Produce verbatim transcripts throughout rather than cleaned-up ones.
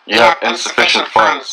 You have insufficient funds.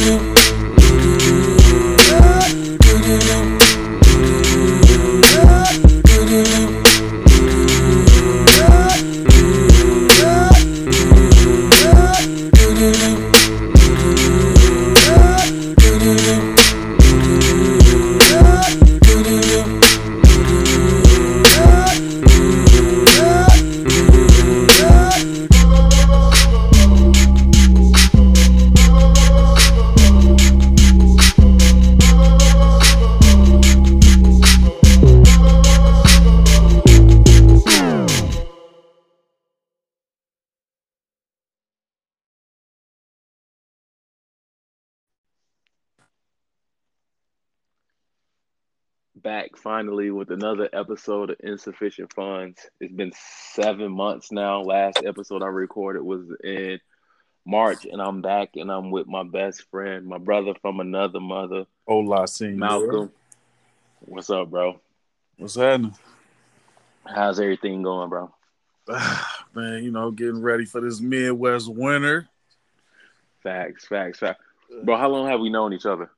Back finally with another episode of Insufficient Funds. It's been seven months now. Last episode I recorded was in March, and I'm back and I'm with my best friend, my brother from another mother, Hola, senor. Malcolm. What's up, bro? What's happening? How's everything going, bro? Man, you know, getting ready for this Midwest winter. Facts, facts, facts. Bro, how long have we known each other?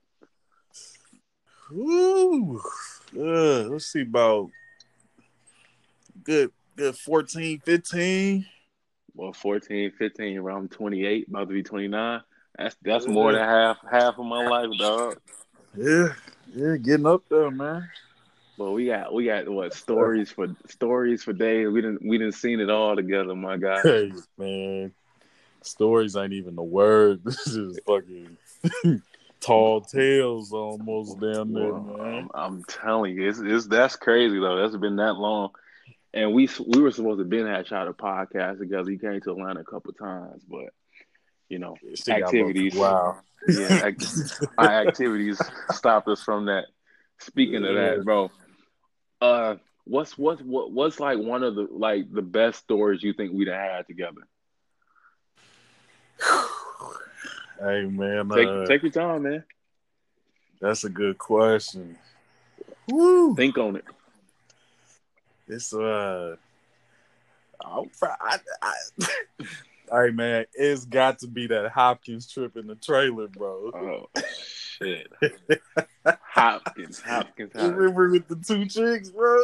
Ooh, uh, let's see, about good, good fourteen, fifteen. Well, fourteen, fifteen, around twenty-eight, about to be twenty-nine. That's that's Yeah. more than half half of my life, dog. Yeah, yeah, getting up there, man. Well, we got we got what stories for stories for days. We didn't we didn't seen it all together, my guy. Hey, man, stories ain't even the word. This is fucking tall tales almost down there, Well, man. I'm, I'm telling you, it's, it's that's crazy though. That's been that long, and we we were supposed to been had shot a podcast together. You came to Atlanta a couple times, but you know, Shit got activities. Wow. Yeah, act, our activities stopped us from that. Speaking of that, bro, uh, what's what's what what's like one of the like the best stories you think we'd have had together? Hey, man, Take uh, take your time, man. that's a good question. Woo. Think on it. It's uh, I'm, I, I, hey man, it's got to be that Hopkins trip in the trailer, bro. Oh shit, Hopkins, Hopkins, You Hopkins. remember with the two chicks, bro?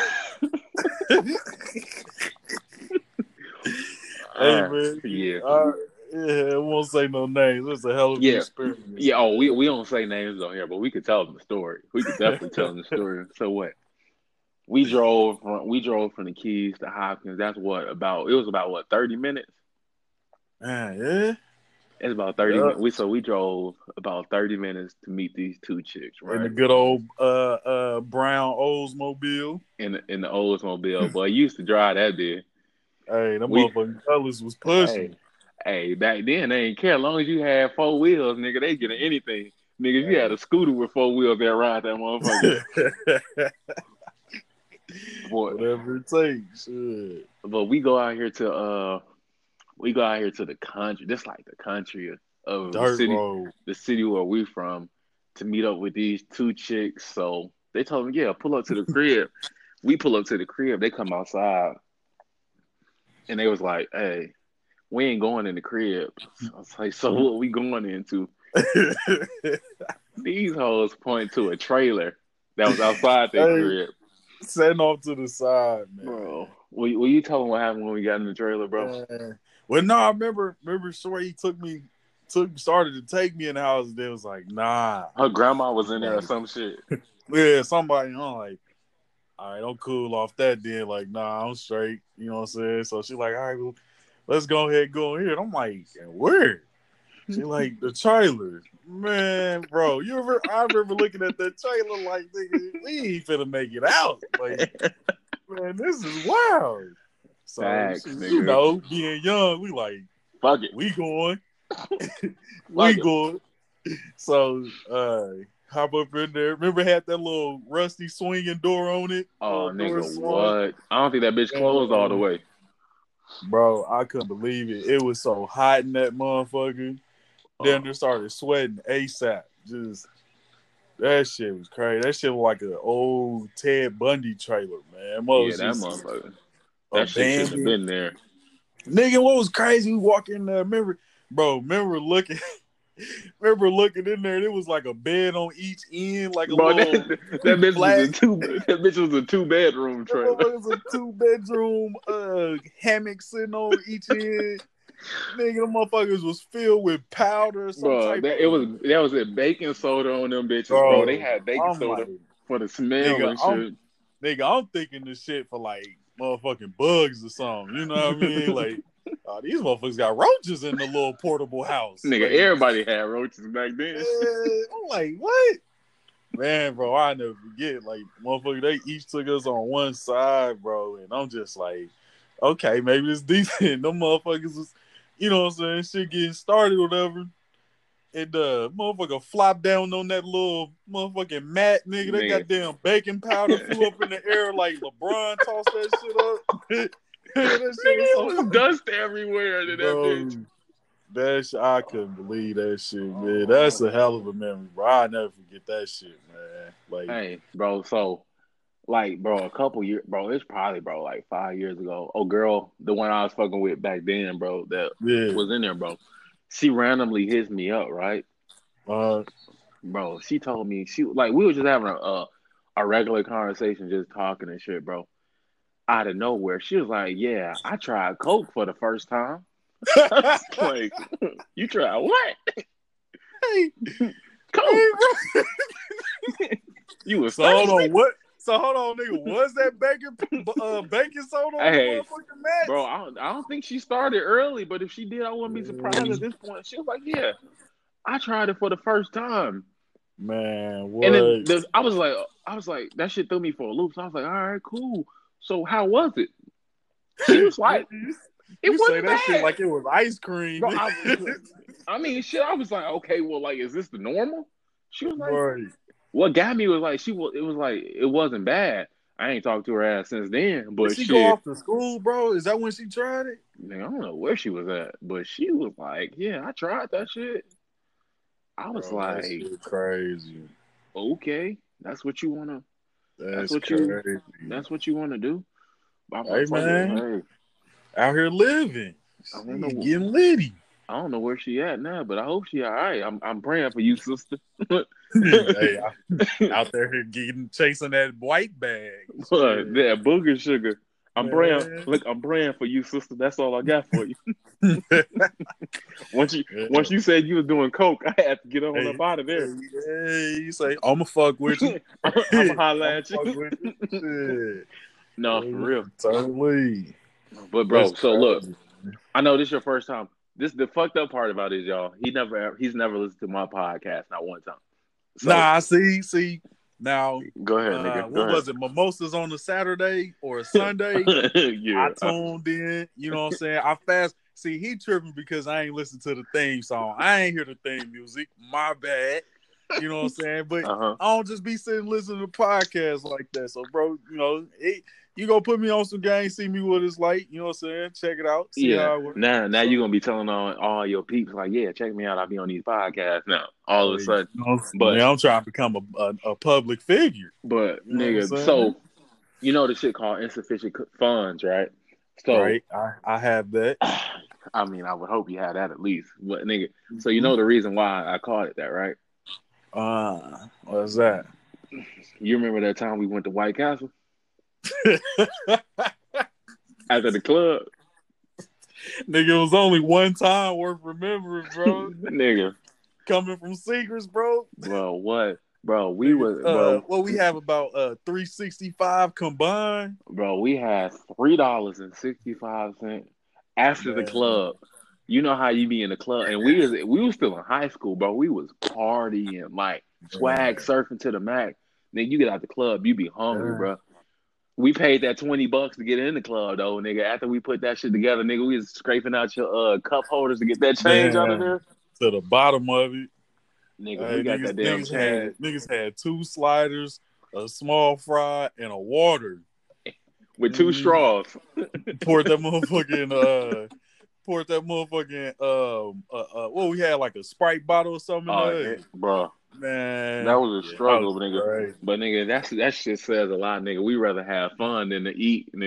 Hey Uh, man, yeah. uh, yeah, I won't say no names. It's a hell of an Yeah. experience. Yeah, oh, we we don't say names on here, but we could tell them the story. We could definitely tell them the story. So what? We drove from we drove from the Keys to Hopkins. That's what about it was about what thirty minutes. Man, yeah. It's about thirty Yeah. minutes. We so we drove about thirty minutes to meet these two chicks, In the right? good old uh uh brown Oldsmobile. In the, in the Oldsmobile, boy, I used to drive that bit. Hey, them We- motherfucking colors was pushing. Hey, back then they didn't care. As long as you had four wheels, nigga, they get anything. Nigga, if you had a scooter with four wheels, they ride that motherfucker. Boy, Whatever it takes. Shit. but we go out here to uh, we go out here to the country. This like the country of, of the Dirt city, road. the city where we from, to meet up with these two chicks. So they told me, yeah, pull up to the crib. We pull up to the crib. They come outside, and they was like, hey, we ain't going in the crib. So I was like, so what we going into? These hoes point to a trailer that was outside their Hey. crib. Setting off to the side, man. Bro, will, will you tell them what happened when we got in the trailer, bro? Man. Well, no, I remember. Remember, Shorty took me, took started to take me in the house, and then was like, "Nah." Her grandma was in there or some shit. Yeah, somebody. I'm like, all right, don't cool off that. Then like, nah, I'm straight. You know what I'm saying? So she like, all right, well, let's go ahead and go in here. And I'm like, and where? She like the trailer, man, bro. You ever? I remember looking at that trailer like, nigga, we ain't finna make it out. Like, man, this is wild. So Facts, she- nigga. you know, being young, we like, Fuck it. we going, Fuck we it. going. So, uh, hop up in there. Remember, had that little rusty swinging door on it. Oh, Little door nigga, swung. what? I don't think that bitch closed all the way. Bro, I couldn't believe it. It was so hot in that motherfucker. Then they started sweating ASAP. Just that shit was crazy. That shit was like an old Ted Bundy trailer, man. Yeah, that motherfucker. That shit shouldn't have been there. Nigga, what was crazy? We walk in there. Remember, bro, remember looking, remember looking in there, and it was like a bed on each end, like a Bro, little that, that bitch flat. was a two. That bitch was a two bedroom That trailer. motherfucker was a two bedroom uh hammock sitting on each end. Nigga, them motherfuckers was filled with powder, some Bro, type that of. it was that was it baking soda on them bitches, bro. Bro, They had baking I'm soda like, for the smell nigga, and I'm shit. nigga, I'm thinking this shit for like motherfucking bugs or something. You know what I mean? Like, oh, these motherfuckers got roaches in the little portable house. Nigga, Like, everybody had roaches back then. eh, I'm like, what? Man, bro, I never forget. Like, motherfucker, they each took us on one side, bro, and I'm just like, okay, maybe it's decent. Them motherfuckers was, you know what I'm saying, shit getting started or whatever. And uh, motherfucker flopped down on that little motherfucking mat, nigga. That Nigga. goddamn baking powder flew up in the air like LeBron tossed that shit up. that shit Nigga, was it so was fucking- dust everywhere to that Bro, bitch. that shit, I couldn't believe that shit, man. That's a hell of a memory, bro. I'll never forget that shit, man. Like, Hey, bro, so like, bro, a couple years, bro, it's probably, bro, like five years ago. Oh, girl, the one I was fucking with back then, bro, that yeah. was in there, bro. She randomly hits me up, right? Uh, Bro, she told me, she like, we were just having a, a, a regular conversation, just talking and shit, bro. Out of nowhere, she was like, yeah, I tried Coke for the first time. I was like, you tried what? hey, Coke. hey, bro. You was So hold thirsty? on, what? So hold on, nigga. Was that baking uh, baking soda on Hey, the motherfucking mat? Bro, I don't, I don't think she started early, but if she did, I wouldn't be surprised at this point. She was like, yeah, I tried it for the first time. Man, what? And then the, I was like, I was like, that shit threw me for a loop. So I was like, all right, cool. So how was it? She was like, you it you wasn't say that bad. shit like it was ice cream. Bro, I, I mean, shit, I was like, okay, well, like, is this the normal? She was like, right. what got me was like, she was, it was like, it wasn't bad. I ain't talked to her ass since then, but Did she shit. go off to school, bro? Is that when she tried it? Man, I don't know where she was at, but she was like, yeah, I tried that shit. I was Bro, that like, shit crazy. okay, that's what you wanna. That's, That's what crazy. you. That's what you want to do. I'm Hey, like, fuck it, man. hey, Out here living. I She don't know. getting litty. I don't know where she at now, but I hope she all right. I'm I'm praying for you, sister. Hey, I, out there here getting chasing that white bag. But Shit. that booger sugar. I'm Man. praying. Look, I'm praying for you, sister. That's all I got for you. once you Yeah. once you said you was doing coke, I had to get on Hey, up out of there. Hey, you say, I'ma fuck with you. I'm gonna holler I'ma at fuck you. with you. Shit. No, for real. Totally. But bro, That's so look, crazy. I know this is your first time. This the fucked up part about it, y'all. He never he's never listened to my podcast, not one time. So, Nah, see, see. Now, go ahead, uh, nigga. Go what ahead. was it? Mimosas on a Saturday or a Sunday? yeah. I tuned in. You know what I'm saying? I fast. See, he tripping because I ain't listen to the theme song. I ain't hear the theme music. My bad. You know what I'm saying? But Uh-huh. I don't just be sitting listening to podcasts like that. So, bro, you know, it, you go put me on some game, see me what it's like. You know what I'm saying? Check it out. See Yeah. how it works. Now, now So, you're gonna be telling all, all your peeps like, yeah, check me out. I'll be on these podcasts now. All of a hey, sudden, you know, but man, I'm trying to become a, a, a public figure. but You know what I'm nigga, saying? so you know the shit called insufficient funds, right? So, right, I, I have that. I mean, I would hope you had that at least. But nigga, so you know the reason why I called it that, right? Uh, what's that? You remember that time we went to White Castle after the club? Nigga, it was only one time worth remembering, bro. Nigga, Coming from Secrets, bro. bro, what? Bro, we Nigga, was uh, bro, what we have about uh three sixty-five combined. bro, we had three dollars and sixty five cents after Man. the club. You know how you be in the club, and we was we was still in high school, bro. We was partying like swag Man. surfing to the max. Then you get out the club, you be hungry, Yeah. bro. We paid that twenty bucks to get in the club, though, nigga. After we put that shit together, nigga, we was scraping out your uh, cup holders to get that change out of Man. there. To the bottom of it. Nigga, Hey, we got niggas, that damn niggas change. had niggas had two sliders, a small fry, and a water. With two Mhm. straws. Poured that motherfucking uh poured that motherfucking um uh, uh what we had, like a Sprite bottle or something in Oh, there. yeah, bro. Man, That was a yeah, struggle, that was nigga. great. But, nigga, that's, that shit says a lot, nigga. We rather have fun than to eat, nigga.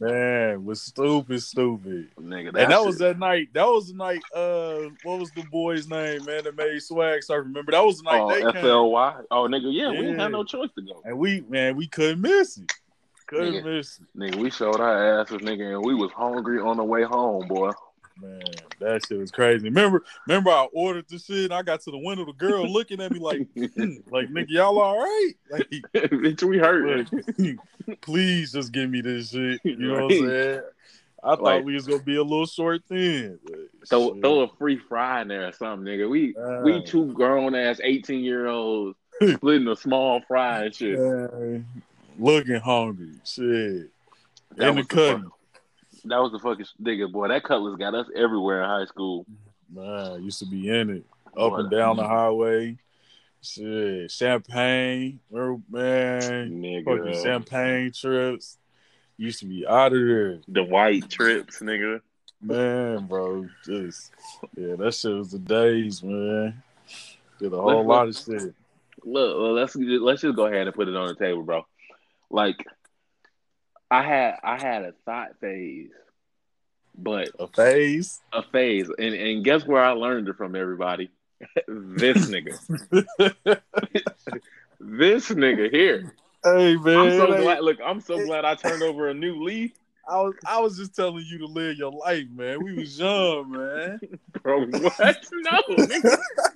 Man, was stupid, stupid. Nigga, And that was shit. that night. That was the night. Uh, what was the boy's name, man? That made Swag Surf. Remember that was the night Oh, they F came. L Y. Oh, nigga, yeah, Yeah. we didn't have no choice to go. And we, man, we couldn't miss it. Couldn't Nigga. miss it. Nigga, we showed our asses, nigga, and we was hungry on the way home, boy. Man, that shit was crazy. Remember, remember, I ordered the shit. And I got to the window. The girl looking at me like, hmm, like, nigga, y'all all right? Like, bitch, we hurt. Look, please just give me this shit. You know Right. what I'm saying? I thought Like, we was gonna be a little short then. Throw, throw a free fry in there or something, nigga. We Man. we two grown ass eighteen year olds splitting a small fry and shit. Man. Looking hungry, shit. That In the was the cutting. fuck- That was the fucking nigga, boy. That Cutlass got us everywhere in high school. Man, used to be in it. Up Boy, and down the highway. Shit. Champagne. Remember, man. Nigga. Fucking champagne trips. Used to be out of there. The white trips, nigga. Man, bro. Just yeah, that shit was the days, man. Did a whole Let's lot look- of shit. Look, well, let's let's just go ahead and put it on the table, bro. Like, I had I had a thought phase, but A phase. a phase, and and guess where I learned it from? Everybody, this nigga, this nigga here. Hey man, I'm so hey, glad. Look, I'm so glad I turned over a new leaf, I was I was just telling you to live your life, man. We was young, man. bro. What? No, nigga.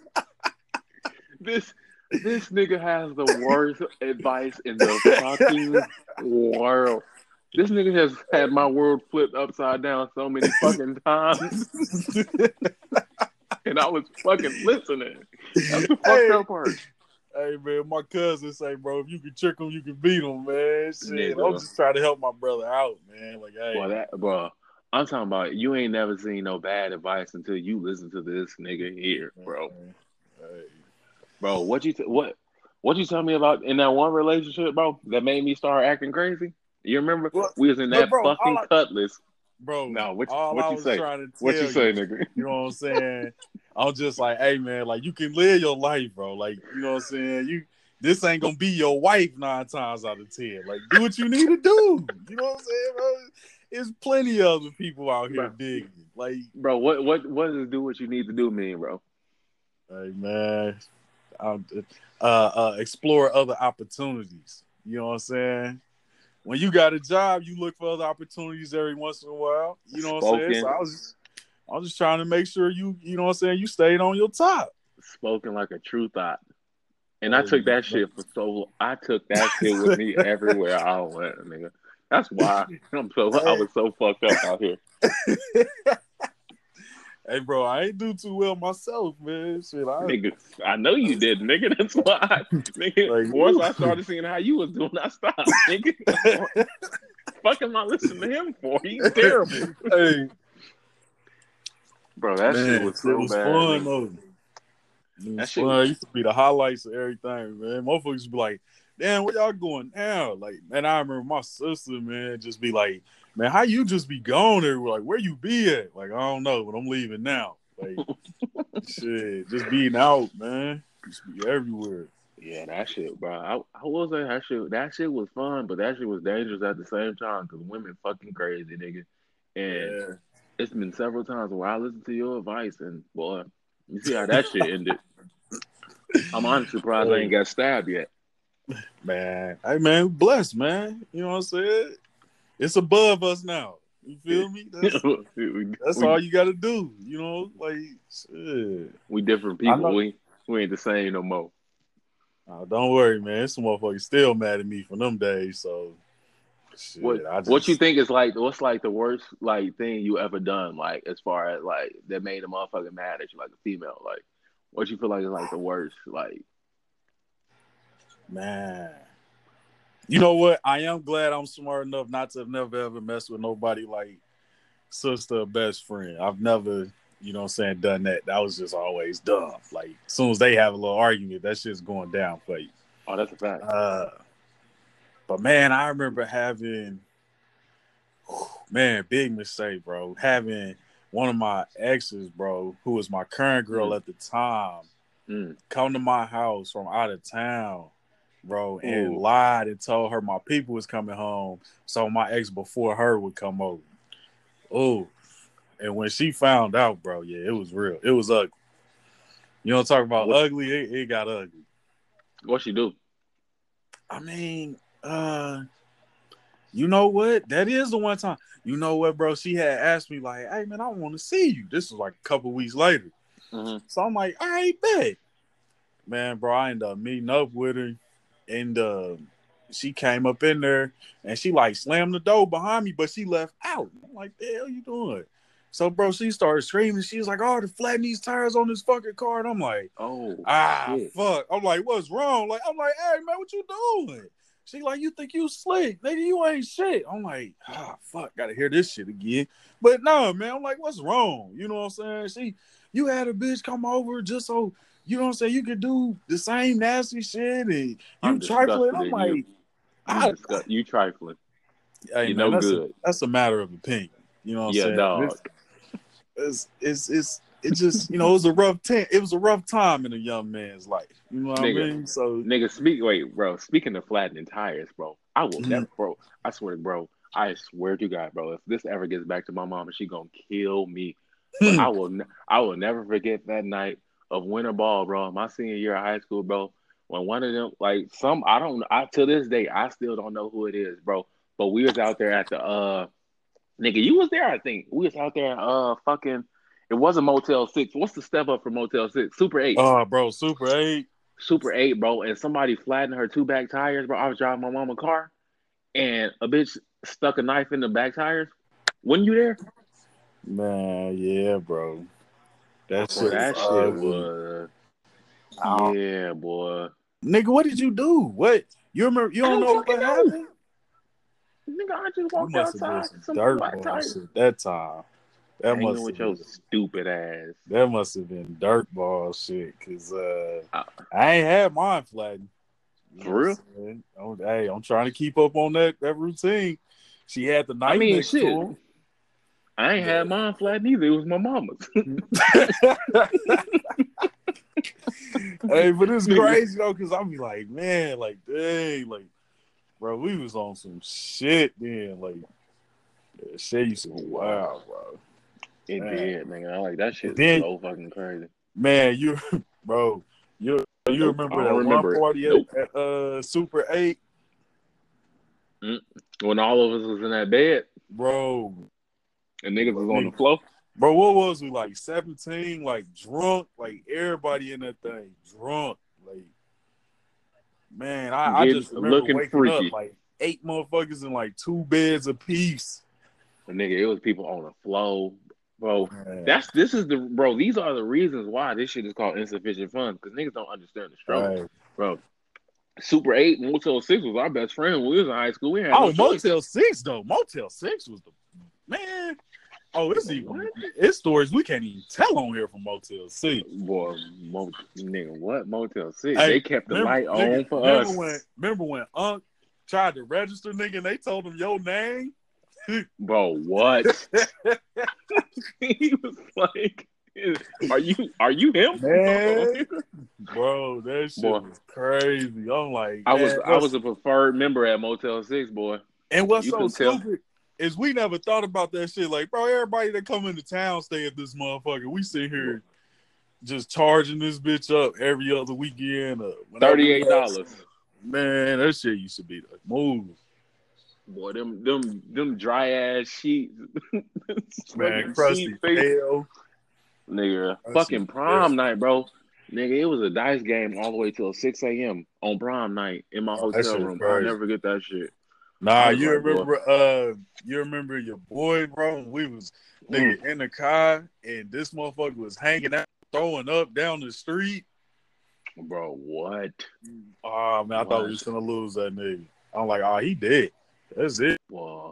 This this nigga has the worst advice in the fucking world. This nigga has had my world flipped upside down so many fucking times, and I was fucking listening. That's the fucked Hey. up part. Hey man, my cousin say, bro, if you can trick him, you can beat him, man. Shit, Nigga. I'm just trying to help my brother out, man. Like, hey, Boy, that bro, I'm talking about you ain't never seen no bad advice until you listen to this nigga here, bro. Hey. Bro, what you t- what what you tell me about in that one relationship, bro, that made me start acting crazy? You remember What? we was in Look, that bro, fucking all I- Cutlass. Bro, No, what you- all what I you was say? trying to tell What you say, nigga? You know what I'm saying? I'm just like, hey man, like you can live your life, bro. Like, you know what I'm saying? You this ain't gonna be your wife nine times out of ten. Like, do what you need to do. You know what I'm saying, bro? There's plenty of other people out here Bro. digging. Like, Bro, what what what does do what you need to do mean, bro? hey man, I'll, uh, uh, explore other opportunities. You know what I'm saying? When you got a job, you look for other opportunities every once in a while. You know what I'm saying? Spoken. So I was just, I was just trying to make sure you, you know what I'm saying, you stayed on your top. Spoken like a true thought. And I Hey, took man. that shit for so I took that shit with me everywhere I went, nigga. That's why I'm so I was so fucked up out here. Hey, bro, I ain't do too well myself, man. Shit, I, Nigga, I know you did, nigga. That's why. Nigga, Like, once woo. I started seeing how you was doing, I stopped, nigga. Fuck am I listening to him for? He's terrible. hey, Bro, that man, shit was so it was bad. fun nigga. though. It was That shit fun. was- It used to be the highlights of everything, man. Motherfuckers be like, damn, where y'all going now? Like, man, I remember my sister, man, just be like, man, how you just be gone everywhere? Like, where you be at? Like, I don't know, but I'm leaving now. Like, shit, just being out, man. Just be everywhere. Yeah, that shit, bro. I, I will say that shit. That shit was fun, but that shit was dangerous at the same time because women fucking crazy, nigga. And Yeah. it's been several times where I listened to your advice, and boy, you see how that shit ended. I'm honestly surprised I ain't got stabbed yet. Man, hey, man, blessed, man. You know what I'm saying? It's above us now. You feel me? That's, we, that's we, all you got to do. You know, like, shit. we different I know- people. We we ain't the same no more. Oh, don't worry, man. Some motherfuckers still mad at me from them days. So, shit, What I just, what you think is like? What's like the worst like thing you ever done? Like as far as like that made a motherfucker mad at you, like a female. Like what you feel like is like the worst? Like man. You know what? I am glad I'm smart enough not to have never ever messed with nobody like sister or best friend. I've never, you know what I'm saying, done that. That was just always dumb. Like, as soon as they have a little argument, that shit's going down for you. oh, that's a fact. Uh, but man, I remember having, man, big mistake, bro. Having one of my exes, bro, who was my current girl Mm. at the time, Mm. come to my house from out of town, bro, and Ooh. lied and told her my people was coming home, so my ex before her would come over. Oh, and when she found out, bro, yeah, it was real. It was ugly. You don't talk about What, ugly, it, it got ugly. what she do? I mean, uh, you know what? That is the one time. You know what, bro? She had asked me, like, hey, man, I want to see you. This was like a couple weeks later. Mm-hmm. So I'm like, all right, bet. Man, bro, I ended up meeting up with her. And uh, she came up in there and she like slammed the door behind me, but she left out. I'm like, the hell you doing? So, bro, she started screaming. She's like, oh, to flatten these tires on this fucking car. And I'm like, Oh, ah, shit. fuck. I'm like, what's wrong? Like, I'm like, hey, man, what you doing? She like, you think you slick? Nigga, you ain't shit. I'm like, ah, fuck, gotta hear this shit again. But no, man, I'm like, what's wrong? You know what I'm saying? She, you had a bitch come over just so, you know what I'm saying, you could do the same nasty shit and I'm you trifling. disgusted I'm in you. like, You I, disgust. You trifling. hey, You man, no that's a, good. that's a matter of opinion. You know what I'm Yeah, saying? dog. It's, it's, it's, it's it just, you know, it was a rough time. It was a rough time in a young man's life. You know what Nigga. I mean? So, Nigga, speak. Wait, bro. Speaking of flattening tires, bro, I will Mhm. never, bro. I swear, bro. I swear to God, bro. If this ever gets back to my mom, she gonna kill me. But I will, ne- I will never forget that night of winter ball, bro. My senior year of high school, bro. When one of them, like some, I don't, I to this day, I still don't know who it is, bro. But we was out there at the, uh, nigga, you was there, I think. We was out there, uh, fucking. It wasn't Motel Six. What's the step up from Motel Six? Super Eight. oh, bro, Super eight. Super eight, bro, and somebody flattened her two back tires, bro. I was driving my mama car, and a bitch stuck a knife in the back tires. Wasn't you there? Man, yeah, bro. That Bro, shit was that shit ugly. was, Oh, yeah, boy. nigga, what did you do? What? You remember? You I don't don't know fucking what know. happened? Nigga, I just You walked must have did outside, some some dirt flat ball tires. shit that time. That Hanging must with have your been stupid ass. that must have been dirt ball shit. Cause uh, Uh, I ain't had mine flattened. You know for real? what I'm saying? I'm, hey, I'm trying to keep up on that that routine. She had the I knife mean, next shit. to I ain't had mine flattened either. It was my mama's. him. Hey, but it's Nigga. crazy though, cause I'll be like, man, like, dang, like, bro, we was on some shit then. Like, that shit used to be Wow. wild, bro. It Man. did, nigga. I like that And shit then, so fucking crazy. man, you, bro, you, you Nope, I remember don't that one remember it. party at, Nope. at uh Super Eight, Mm. When all of us was in that bed bro? and niggas was on the Nigga, floor. bro, what was we like seventeen? Like drunk, like everybody in that thing drunk, like. Man, I, I Getting just remember looking waking up freaky. like eight motherfuckers in like two beds apiece. And nigga, it was people on the floor. Bro, Man, that's this is the bro, these are the reasons why this shit is called insufficient funds, because niggas don't understand the struggle. right. Bro, Super eight, Motel six was our best friend when we was in high school. We had Oh, no choice. Motel Six though. Motel Six was the man. Oh, it's even What? it's stories we can't even tell on here from Motel Six. Boy, Mo, nigga, what Motel six? Hey, They kept the remember, light nigga, on for remember us. when remember when Unc tried to register nigga and they told him your name? Bro, what? He was like, "Are you are you him?" Man, bro, that shit Boy, was crazy. I'm like, I was man, I what's was a preferred member at Motel Six, boy. and what's You so couldn't tell. stupid is we never thought about that shit. Like, bro, everybody that come into town stay at this motherfucker. We sit here just charging this bitch up every other weekend. Uh, whenever we Thirty-eight have- dollars. Man, that shit used to be the move. Boy, them them them dry ass sheets. Man, Fucking crusty sheet face. hell. Nigga, That fucking shit prom different. night, bro. Nigga, it was a dice game all the way till six a.m. on prom night in my Oh, that hotel shit room. I'll crazy. never forget that shit. Nah, I was you like, boy, remember uh you remember your boy, bro? We was nigga mm, in the car and this motherfucker was hanging out, throwing up down the street. bro, what? Oh man, I What? thought we was gonna lose that nigga. I'm like, oh, he dead. That's it. Boy,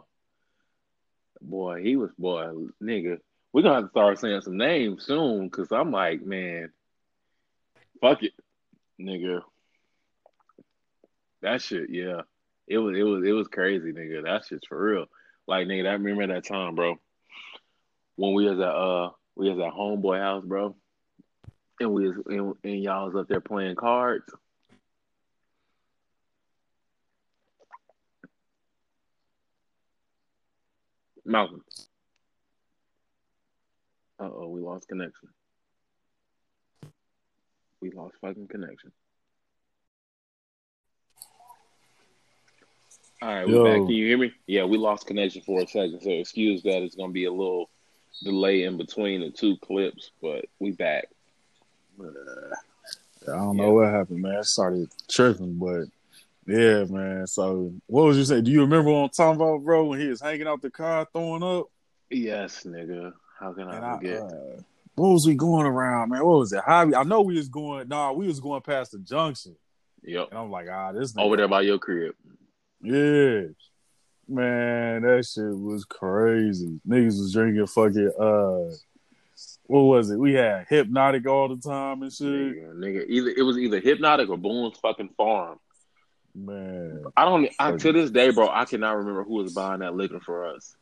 boy, he was, boy, nigga. We're gonna have to start saying some names soon, cause I'm like, man, fuck it, nigga. That shit, yeah. It was, it was, it was crazy, nigga. That shit's for real. Like, nigga, I remember that time, bro, when we was at uh, we was at homeboy house, bro, and we was and, and y'all was up there playing cards. Malcolm. Uh oh, we lost connection. We lost fucking connection. All right, we back. Can you hear me? Yeah, we lost connection for a second, so excuse that. It's gonna be a little delay in between the two clips, but we back. Uh, I don't know yeah. what happened, man. I started tripping, but yeah, man. So, what was you saying? Do you remember what I'm talking about, bro? When he was hanging out the car throwing up? Yes, nigga. How can I and forget? I, uh, what was we going around, man? What was it? Hobby? I know we was going. Nah, we was going past the junction. Yep. And I'm like, ah, this nigga. Over there by your crib. Yeah. Man, that shit was crazy. Niggas was drinking fucking, uh, what was it? We had Hypnotic all the time and shit. Nigga, nigga. Either, it was either Hypnotic or Boone's fucking Farm. Man. I don't, I, to this day, bro, I cannot remember who was buying that liquor for us.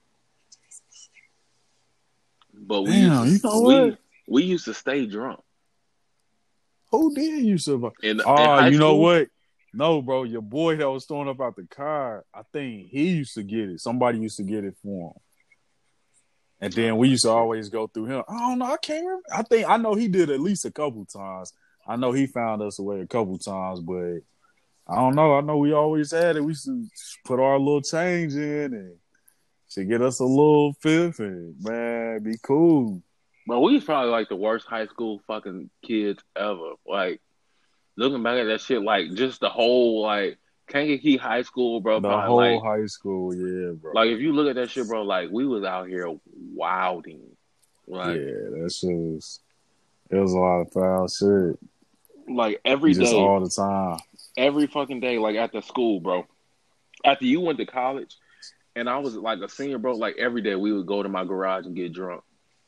But we, Damn, used to, you know we, what? we used to stay drunk. Who did you survive? In, oh, in you know school, what? No, bro, your boy that was throwing up out the car, I think he used to get it. Somebody used to get it for him. And then we used to always go through him. I don't know. I can't remember. I think I know he did at least a couple times. I know he found us away a couple times, but I don't know. I know we always had it. We used to put our little change in and to get us a little fifth and, man, be cool. But we was probably like the worst high school fucking kids ever. Like, looking back at that shit, like, just the whole, like, Kankakee High School, bro. The probably, whole like, high school, yeah, bro. Like, if you look at that shit, bro, like, we was out here wilding. Like, yeah, that shit was, it was a lot of foul shit. Like, every Just day. all the time. Every fucking day, like, at the school, bro. After you went to college, and I was, like, a senior, bro, like, every day we would go to my garage and get drunk.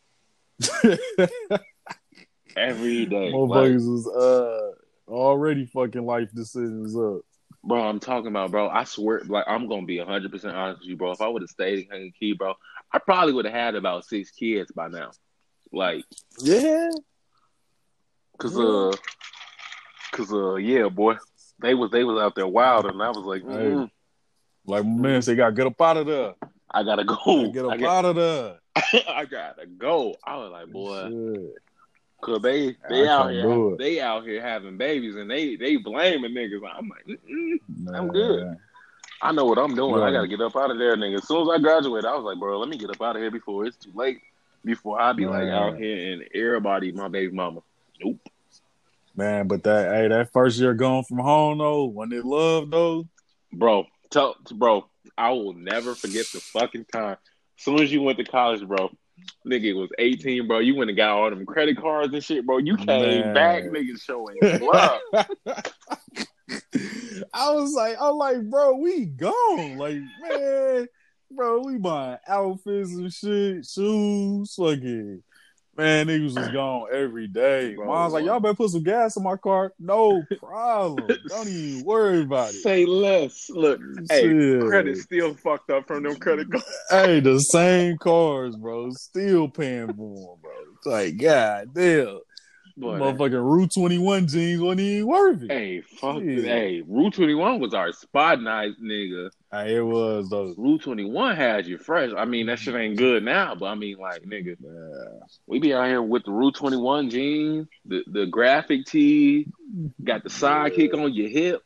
Every day. Motherfuckers like, was uh, already fucking life decisions up. Bro, I'm talking about, bro, I swear, like, I'm going to be one hundred percent honest with you, bro. If I would have stayed in Kankakee, bro, I probably would have had about six kids by now. Like, yeah. Cause, uh, cause, uh, yeah, boy, they was, they was out there wild, and I was like, mm-hmm. Hey, like, man, they got to get up out of there. I got to go. Gotta get up I got, out of there. I got to go. I was like, boy. Shit. Cause they they out here they out here having babies and they they blaming niggas. I'm like, I'm good. I know what I'm doing. Yeah. I gotta get up out of there, nigga. As soon as I graduate, I was like, bro, let me get up out of here before it's too late. Before I be Man. like out here and everybody my baby mama. Nope. Man, but that hey, that first year going from home though, when they love though, bro, tell bro, I will never forget the fucking time. As soon as you went to college, bro. Nigga was eighteen, bro. You went and got all them credit cards and shit, bro. You came Man. back, nigga, showing love. I was like, I'm like, bro, we gone. Like, man, bro, we buying outfits and shit, shoes, fucking. Man, niggas was gone every day. Bro, Mom's like, y'all better put some gas in my car. No problem. Don't even worry about it. Say less. Look, hey, credit still fucked up from them credit cards. Hey, the same cars, bro. Still paying for them, bro. It's like, god damn. Boy, motherfucking Rue twenty-one jeans wasn't even worth it. Hey, fuck it. Hey, Rue twenty-one was our spot night, nigga. Hey, it was, though. Rue twenty-one had you fresh. I mean, that shit ain't good now, but I mean, like, nigga, yeah. we be out here with the Rue twenty-one jeans, the, the graphic tee, got the sidekick yeah. on your hip.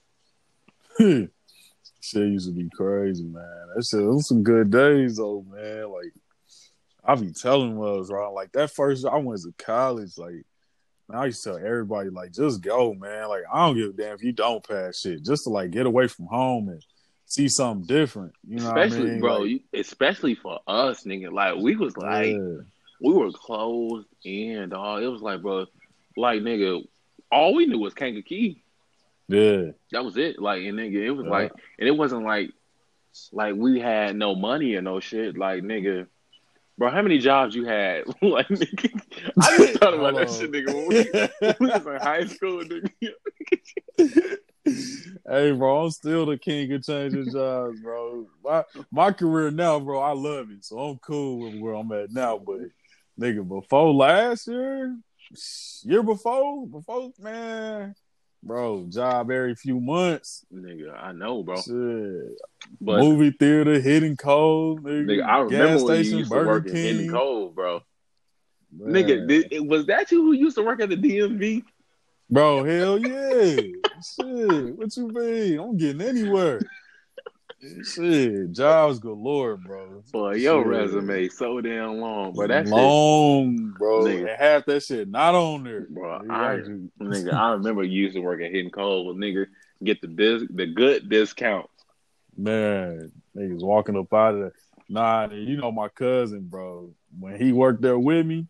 Shit used to be crazy, man. That shit, those some good days, though, man. Like, I be telling was wrong. Like, that first, I went to college, like, I used to tell everybody, like, just go, man. Like, I don't give a damn if you don't pass shit. Just to, like, get away from home and see something different. You know especially, what I mean? bro, like, you, especially for us, nigga. Like, we was, like, yeah. we were closed in, dog. It was like, bro, like, nigga, all we knew was Kankakee. Yeah. That was it. Like, and, nigga, it was, yeah. like, and it wasn't, like, like, we had no money or no shit. Like, nigga. Bro, how many jobs you had? Like, nigga, I just thought about that shit, nigga. When we, we was in high school, nigga. Hey, bro, I'm still the king of changing jobs, bro. My my career now, bro, I love it, so I'm cool with where I'm at now. But, nigga, before last year, year before, before, man, bro, job every few months. Nigga, I know, bro. Shit. But Movie theater, Hidden Cold, nigga. nigga, I remember Gas when you station, used to Burger work in King. Hidden Cove, bro. Man. Nigga, did, was that you who used to work at the D M V? Bro, hell yeah. Shit, what you mean? I'm getting anywhere. Shit, jobs galore, bro. Boy, your shit. resume so damn long, but that long, shit, bro. nigga. And half that shit not on there, bro. nigga. I, I just... nigga, I remember you used to work at Hidden Cove, nigga. Get the dis- the good discount. Man, niggas walking up out of there. Nah, you know my cousin, bro. When he worked there with me,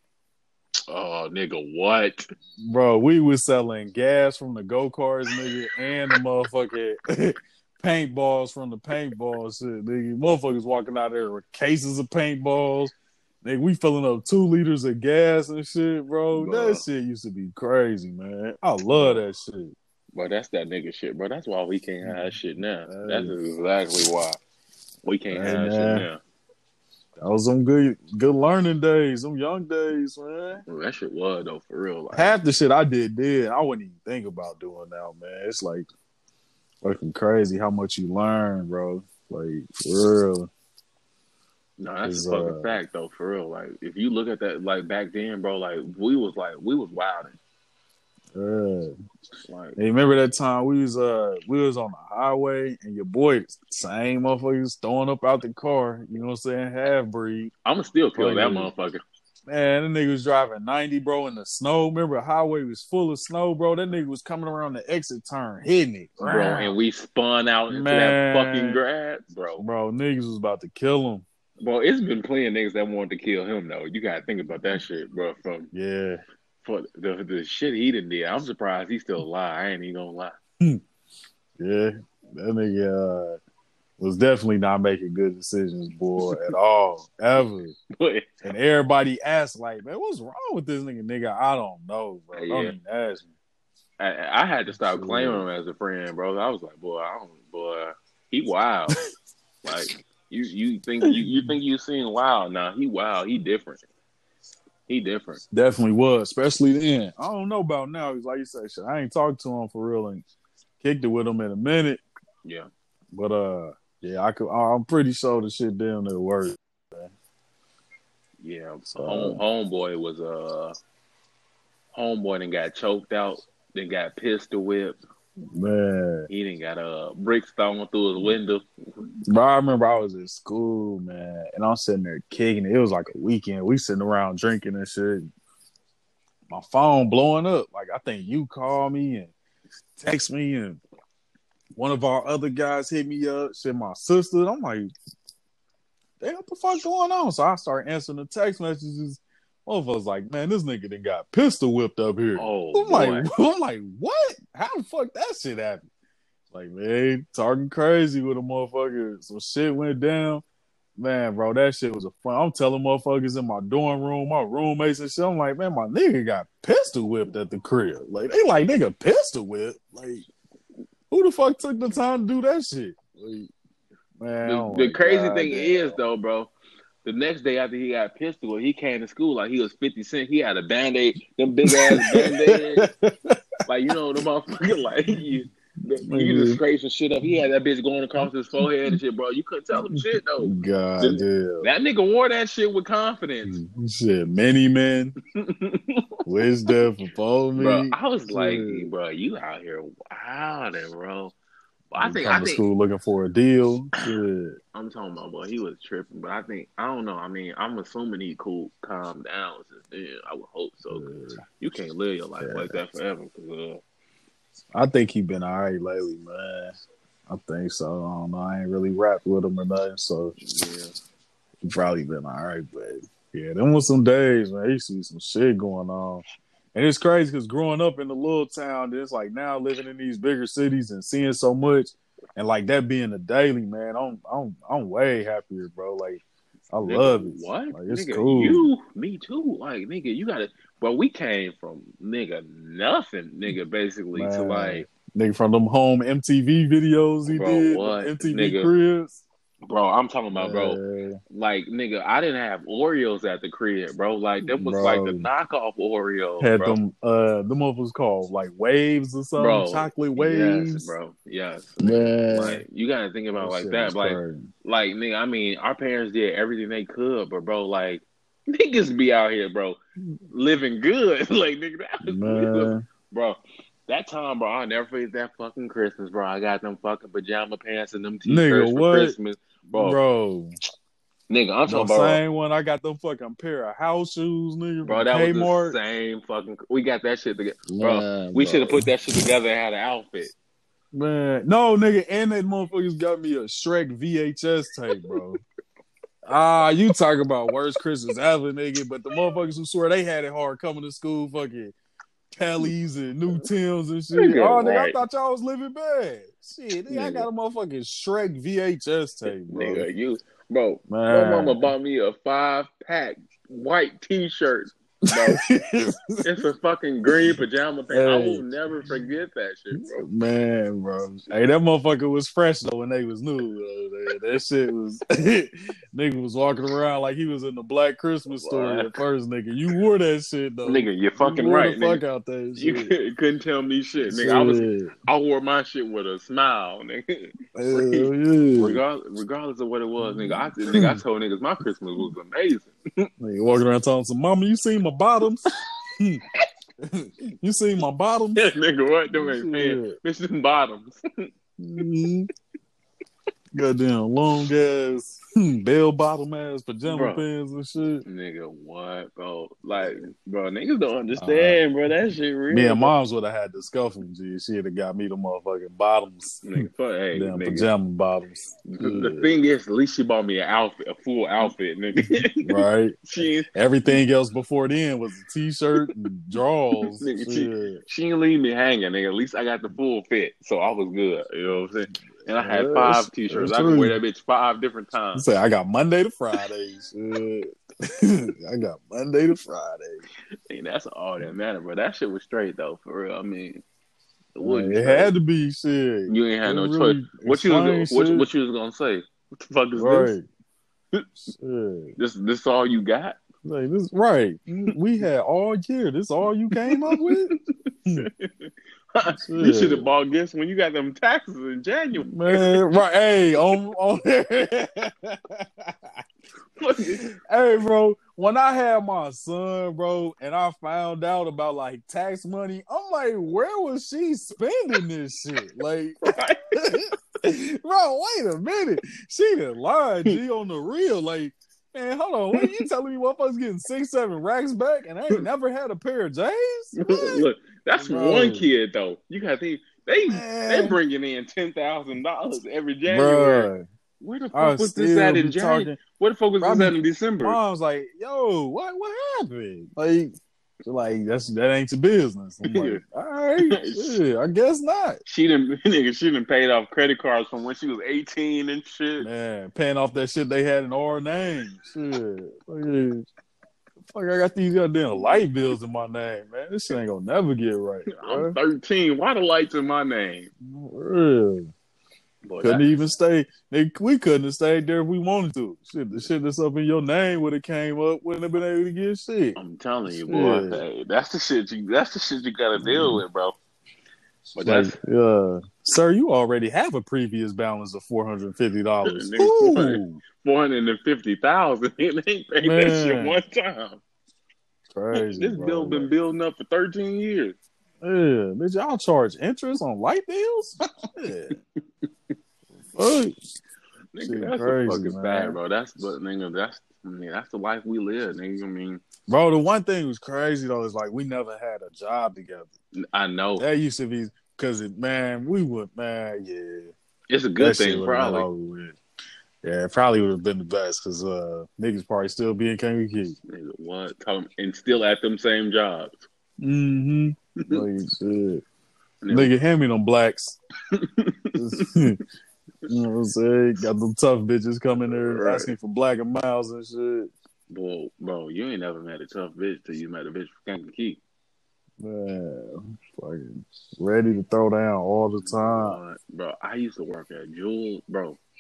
oh, nigga, what? bro, we was selling gas from the go-karts, nigga, and the motherfucking paintballs from the paintball shit, nigga. Motherfuckers walking out there with cases of paintballs. Nigga, we filling up two liters of gas and shit, bro. Bro. That shit used to be crazy, man. I love that shit. Bro, that's that nigga shit, bro. That's why we can't have that shit now. That's exactly why we can't hey, have that man. shit now. That was some good good learning days, some young days, man. That shit was, though, for real. Like, half the shit I did, did, I wouldn't even think about doing now, man. It's like fucking crazy how much you learn, bro. Like, for real. No, that's a fucking uh, fact, though, for real. Like, if you look at that, like, back then, bro, like, we was, like, we was wilding. Yeah. Like, hey, remember that time we was uh we was on the highway and your boy, same motherfuckers throwing up out the car, you know what I'm saying, half breed. I'ma still kill that motherfucker. Man, that nigga was driving ninety, bro, in the snow. Remember the highway was full of snow, bro. That nigga was coming around the exit turn, hitting it. Bro, and we spun out into Man. that fucking grass, bro. Bro, niggas was about to kill him. Bro, it's been plenty of niggas that wanted to kill him, though. You gotta think about that shit, bro. From yeah. For the, the shit he done did, I'm surprised he's still alive. I ain't even gonna lie. yeah, that nigga uh, was definitely not making good decisions, boy, at all, ever. But, and everybody asked, like, man, what's wrong with this nigga? Nigga, I don't know, bro. Yeah. Don't even ask me. I, I had to stop claiming him as a friend, bro. I was like, boy, I don't, boy, he wild. Like, you, you think you, you think you seen wild? Nah, he wild. He different. He different. Definitely was, especially then. I don't know about now. Because like you say, shit, I ain't talked to him for real and kicked it with him in a minute. Yeah. But, uh, yeah, I could, I'm pretty sure the shit damn near worked. Yeah. So, Home, homeboy was, uh, homeboy then got choked out, then got pistol whipped. Man. He didn't got a uh, bricks thrown through his window. Bro, I remember I was at school, man, and I'm sitting there kicking it. It was like a weekend. We sitting around drinking and shit. My phone blowing up. Like, I think you called me and text me, and one of our other guys hit me up, said my sister. I'm like, damn, what the fuck going on? So I start answering the text messages. One of us like, man, this nigga done got pistol whipped up here. Oh, I'm like, I'm like, what? How the fuck that shit happened? Like, man, talking crazy with a motherfucker. Some shit went down. Man, bro, that shit was a fun. I'm telling motherfuckers in my dorm room, my roommates and shit. I'm like, man, my nigga got pistol whipped at the crib. Like, they like, nigga, pistol whipped? Like, who the fuck took the time to do that shit? Like, man, the, oh the crazy God, thing damn. is, though, bro, the next day after he got pistol, he came to school like he was fifty Cent. He had a Band-Aid, them big-ass Band-Aids. Like, you know, the motherfucker, like, you, you just scrape some shit up. He had that bitch going across his forehead and shit, bro. You couldn't tell him shit, though. God the, damn. That nigga wore that shit with confidence. Shit, many men. Wisdom for me. Bro, I was like, bro, you out here wilding, bro. I think come I to think, school looking for a deal. Shit. I'm talking about, boy, he was tripping, but I think I don't know. I mean, I'm assuming he cool, calm down since then. I would hope so. Yeah. You can't live your life Yeah. like that forever. Cause, uh, I think he been all right lately, man. I think so. I don't know. I ain't really rapped with him or nothing, so yeah, he probably been all right. But yeah, them was some days, man. He used to be some shit going on. And it's crazy because growing up in the little town, it's like now living in these bigger cities and seeing so much, and like that being the daily, man. I'm I'm I'm way happier, bro. Like I nigga, love it. What? Like, it's nigga, cool. You, me too. Like, nigga, you gotta. But we came from nigga nothing, nigga, basically Man. to like nigga from them home M T V videos he bro, did, what? M T V Nigga. cribs. Bro, I'm talking about, bro. Uh, Like, nigga, I didn't have Oreos at the crib, bro. Like, them was like the bro, knockoff Oreos, had bro. them uh the motherfuckers called like waves or something, Bro, chocolate yes, waves. bro. Yes, nigga. Man, Like, you gotta think about it that like shit that. was Like, crazy. like, nigga, I mean, our parents did everything they could, but, bro, like, niggas be out here, bro, living good. Like, nigga, that was, we was, Man, bro. That time, bro, I'll never forget that fucking Christmas, bro. I got them fucking pajama pants and them nigga, t-shirts for what, Christmas, bro. bro? Nigga, I'm talking The about, same one I got them fucking pair of house shoes, nigga, bro, from that was the Kmart. same fucking. We got that shit together, bro. Man, We should bro. have put that shit together and had an outfit. Man, no, nigga, and that motherfuckers got me a Shrek V H S tape, bro. Ah, you talk about worst Christmas ever, nigga. But the motherfuckers who swear they had it hard coming to school, fucking Kellys and New Tims and shit. Nigga, Oh, nigga, right. I thought y'all was living bad. Shit, nigga, I Nigga. got a motherfucking Shrek V H S tape, bro. Nigga, you, bro, my Man. mama bought me a five pack white t-shirt, bro. It's a fucking green pajama pants. I Hey. will never forget that shit, bro. Man, bro. Hey, that motherfucker was fresh though when they was new. Though. That shit was nigga was walking around like he was in the Black Christmas story at first, nigga. You wore that shit though. Nigga, you're fucking you wore right, the fuck nigga. out that shit. You couldn't, couldn't tell me shit, nigga. Shit. I was, I wore my shit with a smile, nigga. Hell yeah. Regardless, regardless of what it was, nigga. I, nigga, I told niggas my Christmas was amazing. Nigga walking around telling some mama, you seen my bottoms? You seen my bottoms? Yeah, nigga, what? Them ain't paying. Bitch, them bottoms. Mm-hmm. Goddamn long ass bell bottom ass pajama Bro. pants and shit. Nigga, what, bro? Like, bro, niggas don't understand, uh, bro. That shit real. Me and moms would have had the scuffing, G. She'd have got me the motherfucking bottoms. Nigga, fuck, hey, damn nigga. pajama bottoms. The, the thing is, at least she bought me an outfit, a full outfit, nigga. Right. She everything else before then was a t-shirt and drawers. Nigga, she, she didn't leave me hanging, nigga. At least I got the full fit, so I was good. You know what I'm saying? And I had five that's, t-shirts. that's I can wear that bitch five different times. You say I got Monday to Friday. I got Monday to Friday. Hey, that's all that matter, bro. That shit was straight though, for real. I mean, it, Man, it had to be shit. You ain't had it no really choice. What you was, what, what you was gonna say? What the fuck is right. this? Shit. This this all you got? Like this, right? We had all year. This all you came up with? You should have bought gifts when you got them taxes in January. Man, right. Hey, on, on Hey, bro, when I had my son, bro, and I found out about like tax money, I'm like, where was she spending this shit? Like, bro, wait a minute. She done lied, G, on the real. Like, man, hold on. What are you telling me? Motherfuckers getting six, seven racks back, and I ain't never had a pair of J's? Look, that's bro. one kid though. You got to think they Man. they bringing in ten thousand dollars every January. Bruh. Where the fuck I was this at in January? talking, Where the fuck was bro, this I at in December? Mom's like, yo, what what happened? Like, like that's that ain't your business. I'm like, all right, shit, I guess not. She done nigga, she done paid off credit cards from when she was eighteen and shit. Man, paying off that shit they had in our name. Shit. Fuck, fuck, I got these goddamn light bills in my name, man. This shit ain't gonna never get right. I'm bro. thirteen. Why the lights in my name? For real. Boy, couldn't that... even stay. They, we couldn't have stayed there if we wanted to. Shit, the shit that's up in your name would have came up. Wouldn't have been able to get shit. I'm telling you, boy. Hey, that's the shit. You. That's the shit you gotta deal with, bro. But like, that's yeah, sir. You already have a previous balance of four hundred and fifty dollars. Four hundred and fifty thousand. They ain't paid that shit one time. Crazy. This bro. bill been building up for thirteen years. Yeah, bitch, y'all charge interest on light bills? Yeah. Fuck. Nigga, that's crazy, a fucking fact, bro. That's but nigga, that's I mean, that's the life we live, nigga. I mean, bro, the one thing was crazy though is like we never had a job together. I know that used to be because it, man, we would, man, yeah. It's a good thing, probably. Yeah, it probably would have been the best because uh, niggas probably still be in Kankakee. Nigga, what? Tell them, and still at them same jobs. Mm-hmm. Like shit. Nigga, hand me them blacks. You know what I'm saying? Got them tough bitches coming there right. asking for black and miles and shit. Bro, bro, you ain't never met a tough bitch till you met a bitch from Kankakee. Man, fucking ready to throw down all the time. Uh, bro, I used to work at Jules, bro.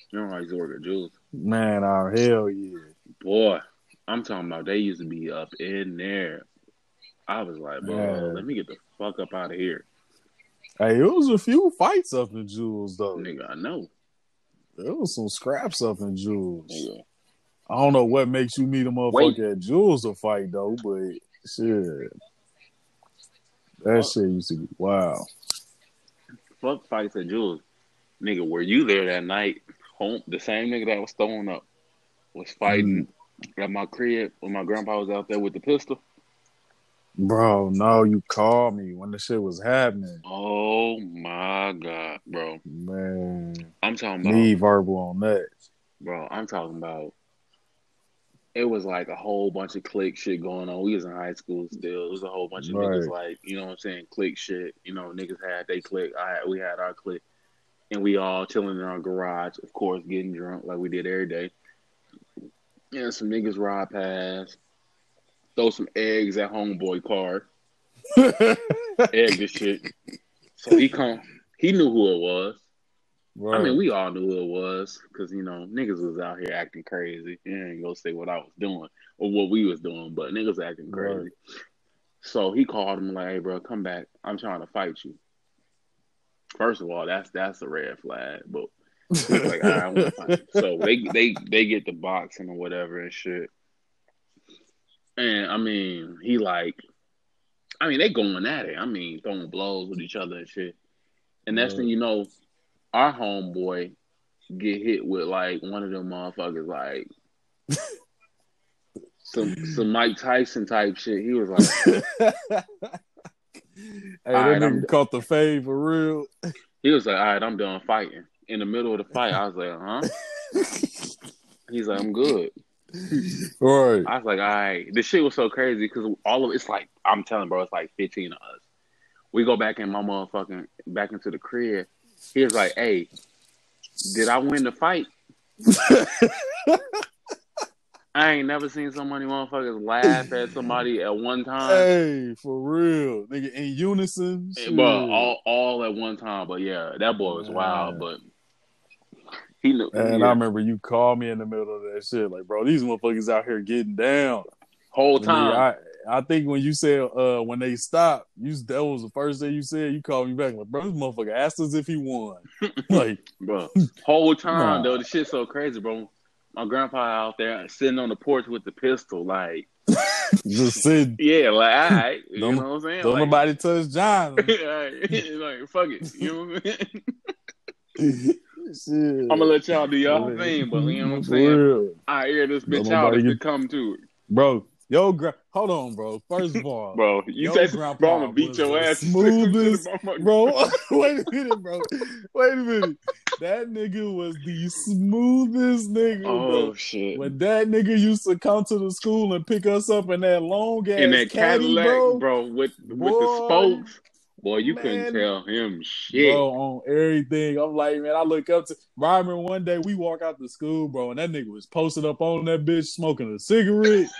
You know, I used to work at Jules. Man, our hell yeah. Boy, I'm talking about they used to be up in there. I was like, bro, Man. let me get the fuck up out of here. Hey, it was a few fights up in Jules, though. Nigga, I know. There was some scraps up in Jules. Nigga. I don't know what makes you meet a motherfucker Wait. at Jules to fight, though, but shit. That Fuck. shit used to be wild. Fuck fights at Jules. Nigga, were you there that night? Home, the same nigga that was throwing up was fighting mm. at my crib when my grandpa was out there with the pistol. Bro, no, you called me when the shit was happening. Oh my God, bro. Man. I'm talking about. Need verbal on that. Bro, I'm talking about. It was like a whole bunch of clique shit going on. We was in high school still. It was a whole bunch of right. niggas like, you know what I'm saying, clique shit. You know, niggas had they clique. I had, we had our clique. And we all chilling in our garage, of course, getting drunk like we did every day. And some niggas ride past, throw some eggs at homeboy car, egg this shit. So he come, he knew who it was. Right. I mean, we all knew who it was because, you know, niggas was out here acting crazy. I ain't gonna say what I was doing or what we was doing, but niggas acting crazy. Right. So he called him like, hey, bro, come back. I'm trying to fight you. First of all, that's that's a red flag, but he's like, all right, I want to fight you. So they they they get the boxing or whatever and shit. And I mean, he like, I mean, they going at it. I mean, throwing blows with each other and shit. And next yeah. thing you know, our homeboy get hit with like one of them motherfuckers, like some some Mike Tyson type shit. He was like, hey, that right, nigga I'm, caught the fade for real. He was like, all right, I'm done fighting. In the middle of the fight, I was like, huh? He's like, I'm good. Right. I was like, all right. This shit was so crazy because all of it's like, I'm telling bro, it's like fifteen of us. We go back in my motherfucking, back into the crib. He was like, hey, did I win the fight? I ain't never seen so many motherfuckers laugh at somebody at one time. Hey, for real. Nigga, in unison. But all, all at one time. But yeah, that boy was Man. wild. But he knew. And yeah. I remember you called me in the middle of that shit. Like, bro, these motherfuckers out here getting down. Whole time. Nigga, I, I think when you said, uh, when they stopped, you that was the first thing you said. You called me back. Like, bro, this motherfucker asked us if he won. Like, bro, whole time, nah. though. The shit's so crazy, bro. My grandpa out there sitting on the porch with the pistol, like just sitting. Yeah, like all right, you don't, know what I'm saying? Don't like, nobody touch John. like, fuck it, you know what I mean? I'm gonna let y'all do y'all thing, but you know what I'm saying? I hear this bitch out if it come to it, bro. Yo, gra- hold on, bro. First of all, bro, you say, bro, I'm gonna beat your ass. Smoothest, bro. Wait a minute, bro. Wait a minute. That nigga was the smoothest nigga, oh, bro. Shit. When that nigga used to come to the school and pick us up in that long ass in that caddy, Cadillac, bro, bro with boy, with the spokes. Boy, you man, couldn't tell him shit. Bro, on everything. I'm like, man, I look up to bro, I remember one day we walk out to school, bro, and that nigga was posted up on that bitch smoking a cigarette.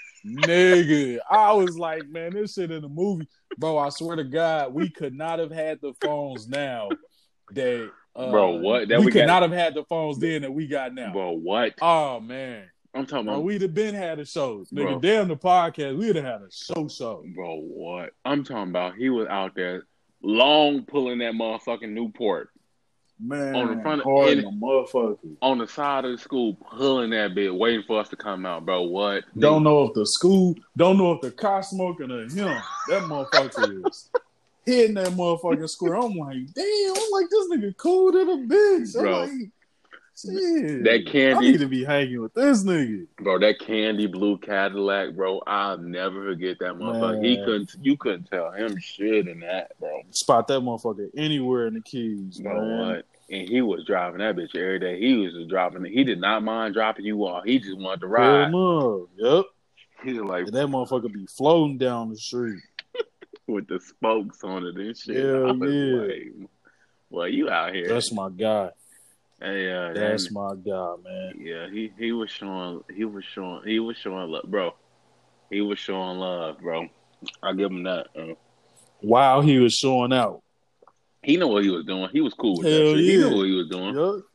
Nigga, I was like, man, this shit in the movie. Bro, I swear to God, we could not have had the phones now that uh, Bro, what? That we, we could got... not have had the phones then that we got now. Bro, what? Oh man. I'm talking bro, about we'd have been had a show. Nigga, bro. damn the podcast, we'd have had a show show. Bro, what? I'm talking about he was out there long pulling that motherfucking Newport. Man, on the front of hard in, motherfucker. On the side of the school, pulling that bit, waiting for us to come out, bro. What? Don't Nigga. know if the school, don't know if the car smoking or him. That motherfucker is hitting that motherfucking square. I'm like, damn, I'm like, this nigga cool to the bitch. I'm bro. like, shit. That candy. I need to be hanging with this nigga. Bro, that candy blue Cadillac, bro. I'll never forget that motherfucker. Man. He couldn't, you couldn't tell him shit in that, bro. Spot that motherfucker anywhere in the Keys, bro. Man. What? And he was driving that bitch every day. He was just dropping it. He did not mind dropping you off. He just wanted to ride. Hell yep. He's like, and that motherfucker be floating down the street with the spokes on it and shit. Hell I was yeah. like, well, you out here. That's my guy. Hey, uh, That's that, my guy, man. Yeah, he, he was showing he was showing he was showing love, bro. He was showing love, bro. I'll give him that. Uh, While he was showing out. He knew what he was doing. He was cool with Hell that shit. Yeah. He knew what he was doing. Yep.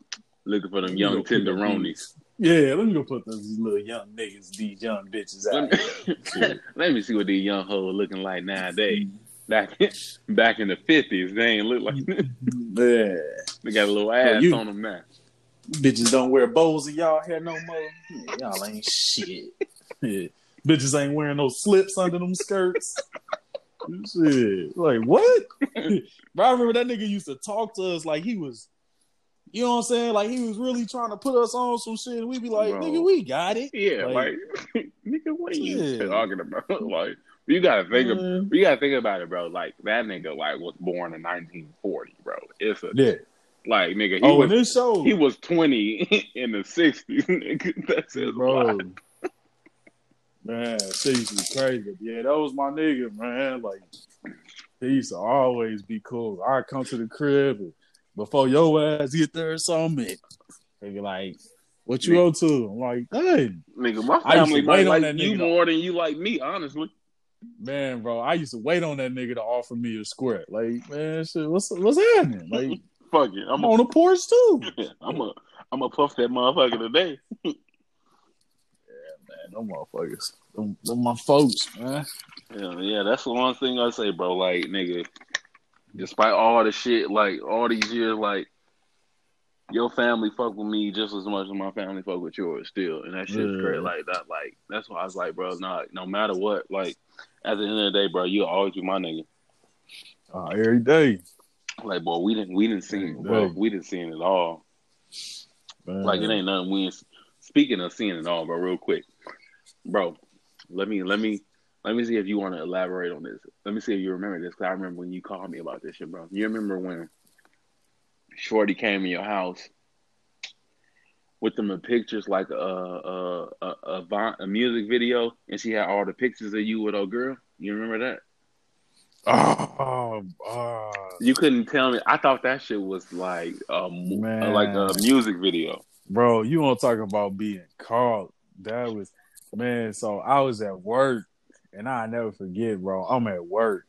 looking for them Let me young go pick up tenderonis. these- Yeah, let me go put those little young niggas, these young bitches out. Let me, let me see what these young hoes looking like nowadays. Mm-hmm. Back back in the fifties, they ain't look like this. Yeah. They got a little ass you- on them now. Bitches don't wear bows in y'all hair no more. Yeah, y'all ain't shit. Yeah. Bitches ain't wearing no slips under them skirts. Shit. Like, what? But I remember that nigga used to talk to us like he was, you know what I'm saying? Like he was really trying to put us on some shit. And we'd be like, Bro. nigga, we got it. Yeah, like, Like, nigga, what are you yeah. talking about? Like, you gotta think of, Man. you gotta think about it, bro. Like that nigga, like was born in nineteen forty, bro. It's a Yeah. like nigga. He Oh, was and this show. he was twenty in the sixties. Nigga, that's his Bro. life. Man, shit used to be crazy. Yeah, that was my nigga, man. Like, he used to always be cool. I'd come to the crib and before your ass get there or something, they be like, what you up to? I'm like, hey. Nigga, my I used family to might wait on like that you nigga to- more than you like me, honestly. Man, bro, I used to wait on that nigga to offer me a square. Like, man, shit, what's what's happening? Like, Fuck it, I'm I'm on the porch too. I'm a I'm a puff that motherfucker today. Man, them motherfuckers, them, them my folks, man. Yeah, yeah, that's the one thing I say, bro. Like, nigga, despite all the shit, like all these years, like your family fuck with me just as much as my family fuck with yours still, and that shit's Yeah. great. Like that, like that's why I was like, bro, nah, no matter what, like at the end of the day, bro, you'll always be my nigga. Uh, every day, Like, boy, we didn't, we didn't see it, bro. Hey. We didn't see it at all. man. Like, it ain't nothing. We ain't, speaking of seeing it all, bro, real quick, bro. Let me, let me, let me see if you want to elaborate on this. Let me see if you remember this, because I remember when you called me about this shit, bro. You remember when Shorty came in your house with them the pictures, like a a a, a a a music video, and she had all the pictures of you with old girl. You remember that? Oh, oh, You couldn't tell me. I thought that shit was like um Man. like a music video. bro, you want to talk about being called? That was, man. So I was at work, and I never forget, bro. I'm at work,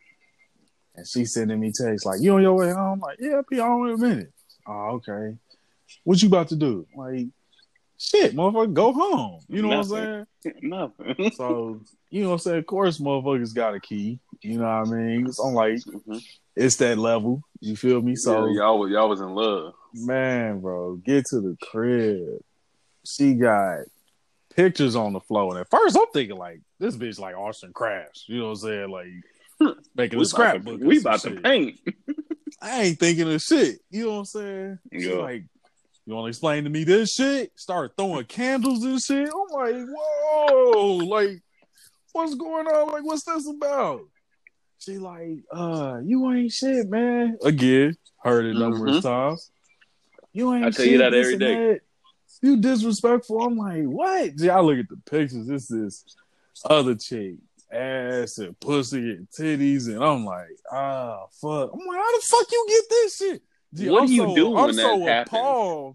and she sending me texts like, "You on your way home?" I'm like, "Yeah, I'll be on in a minute." Oh, okay. What you about to do? Like, shit, motherfucker, go home. You know Nothing. what I'm saying? Nothing. So, you know what I'm saying? Of course, motherfuckers got a key. You know what I mean? So I'm like, Mhm. it's that level. You feel me? So, yeah, y'all was y'all was in love. man, bro, get to the crib. She got pictures on the floor. And at first, I'm thinking, like, this bitch like Austin Crafts. You know what I'm saying? Like, making We a about scrapbook. to, or we some about to shit. paint. I ain't thinking of shit. You know what I'm saying? She Yeah. like, you want to explain to me this shit? Start throwing candles and shit. I'm like, whoa, like, what's going on? Like, what's this about? She like, uh, you ain't shit, man. Again, heard it numerous Mhm. times. You ain't I tell shit. you that this every and day. that. You disrespectful. I'm like, what? See, I look at the pictures. This is other chick, ass and pussy and titties, and I'm like, ah, fuck. I'm like, how the fuck you get this shit? Gee, What I'm do you so, do I'm when so that happens? appalled,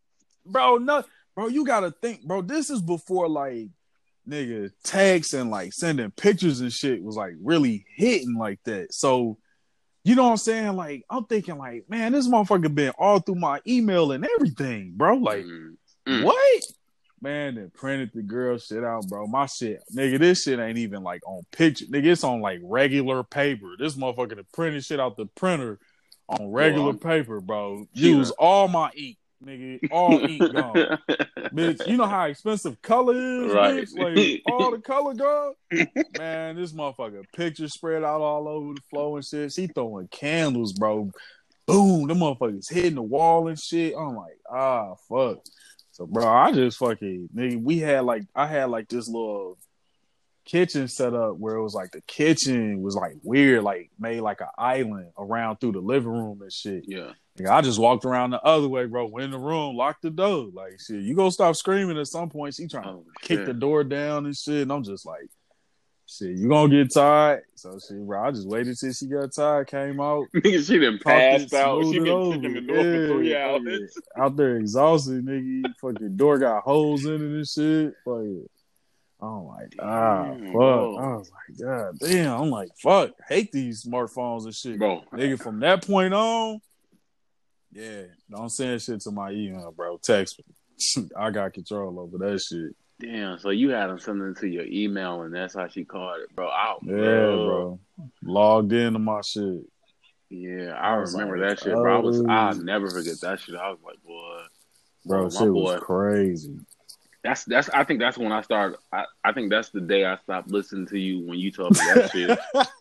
bro. No, bro, you gotta think, bro. This is before like, nigga, text and like sending pictures and shit was like really hitting like that. So, you know what I'm saying? Like, I'm thinking, like, man, this motherfucker been all through my email and everything, bro. Like, Mm. Mm. what? Man, they printed the girl shit out, bro. My shit, nigga, this shit ain't even like on picture. Nigga, it's on like regular paper. This motherfucker that printed shit out the printer on regular Well, paper, bro. She Use done- all my ink, nigga. All ink gone. Bitch, you know how expensive color is, Right. bitch? Like, all the color gone? Man, this motherfucker picture spread out all over the floor and shit. She throwing candles, bro. Boom, the motherfuckers hitting the wall and shit. I'm like, ah, fuck. So, bro, I just fucking, nigga, we had like, I had like this little kitchen set up where it was like the kitchen was like weird, like made like an island around through the living room and shit. Yeah. Nigga, I just walked around the other way, bro. Went in the room, locked the door. Like, shit, you gonna stop screaming at some point. She trying Oh, to kick shit. the door down and shit. And I'm just like, shit, you gonna get tired. So, shit, bro, I just waited till she got tired, came out. Nigga, she done Talked passed it, out. She smoothed it been over. kicking the door for three Yeah, hours. fuck yeah. Out there exhausted, nigga. Fucking door got holes in it and shit. Fuck it. I'm like, ah, Damn, fuck. bro. I was like, God damn. I'm like, fuck. Hate these smartphones and shit. Bro, Nigga, from that point on, Yeah, don't send shit to my email, bro. Text me. I got control over that shit. Damn, so you had them send it to your email, and that's how she called it, bro. I, Yeah, bro. bro. Logged into my shit. Yeah, I, I was remember like, that shit, bro. I was, I'll oh. never forget that shit. I was like, boy, Bro, boy, my shit boy. was crazy. That's that's. I think that's when I started. I, I think that's the day I stopped listening to you when you told me that shit.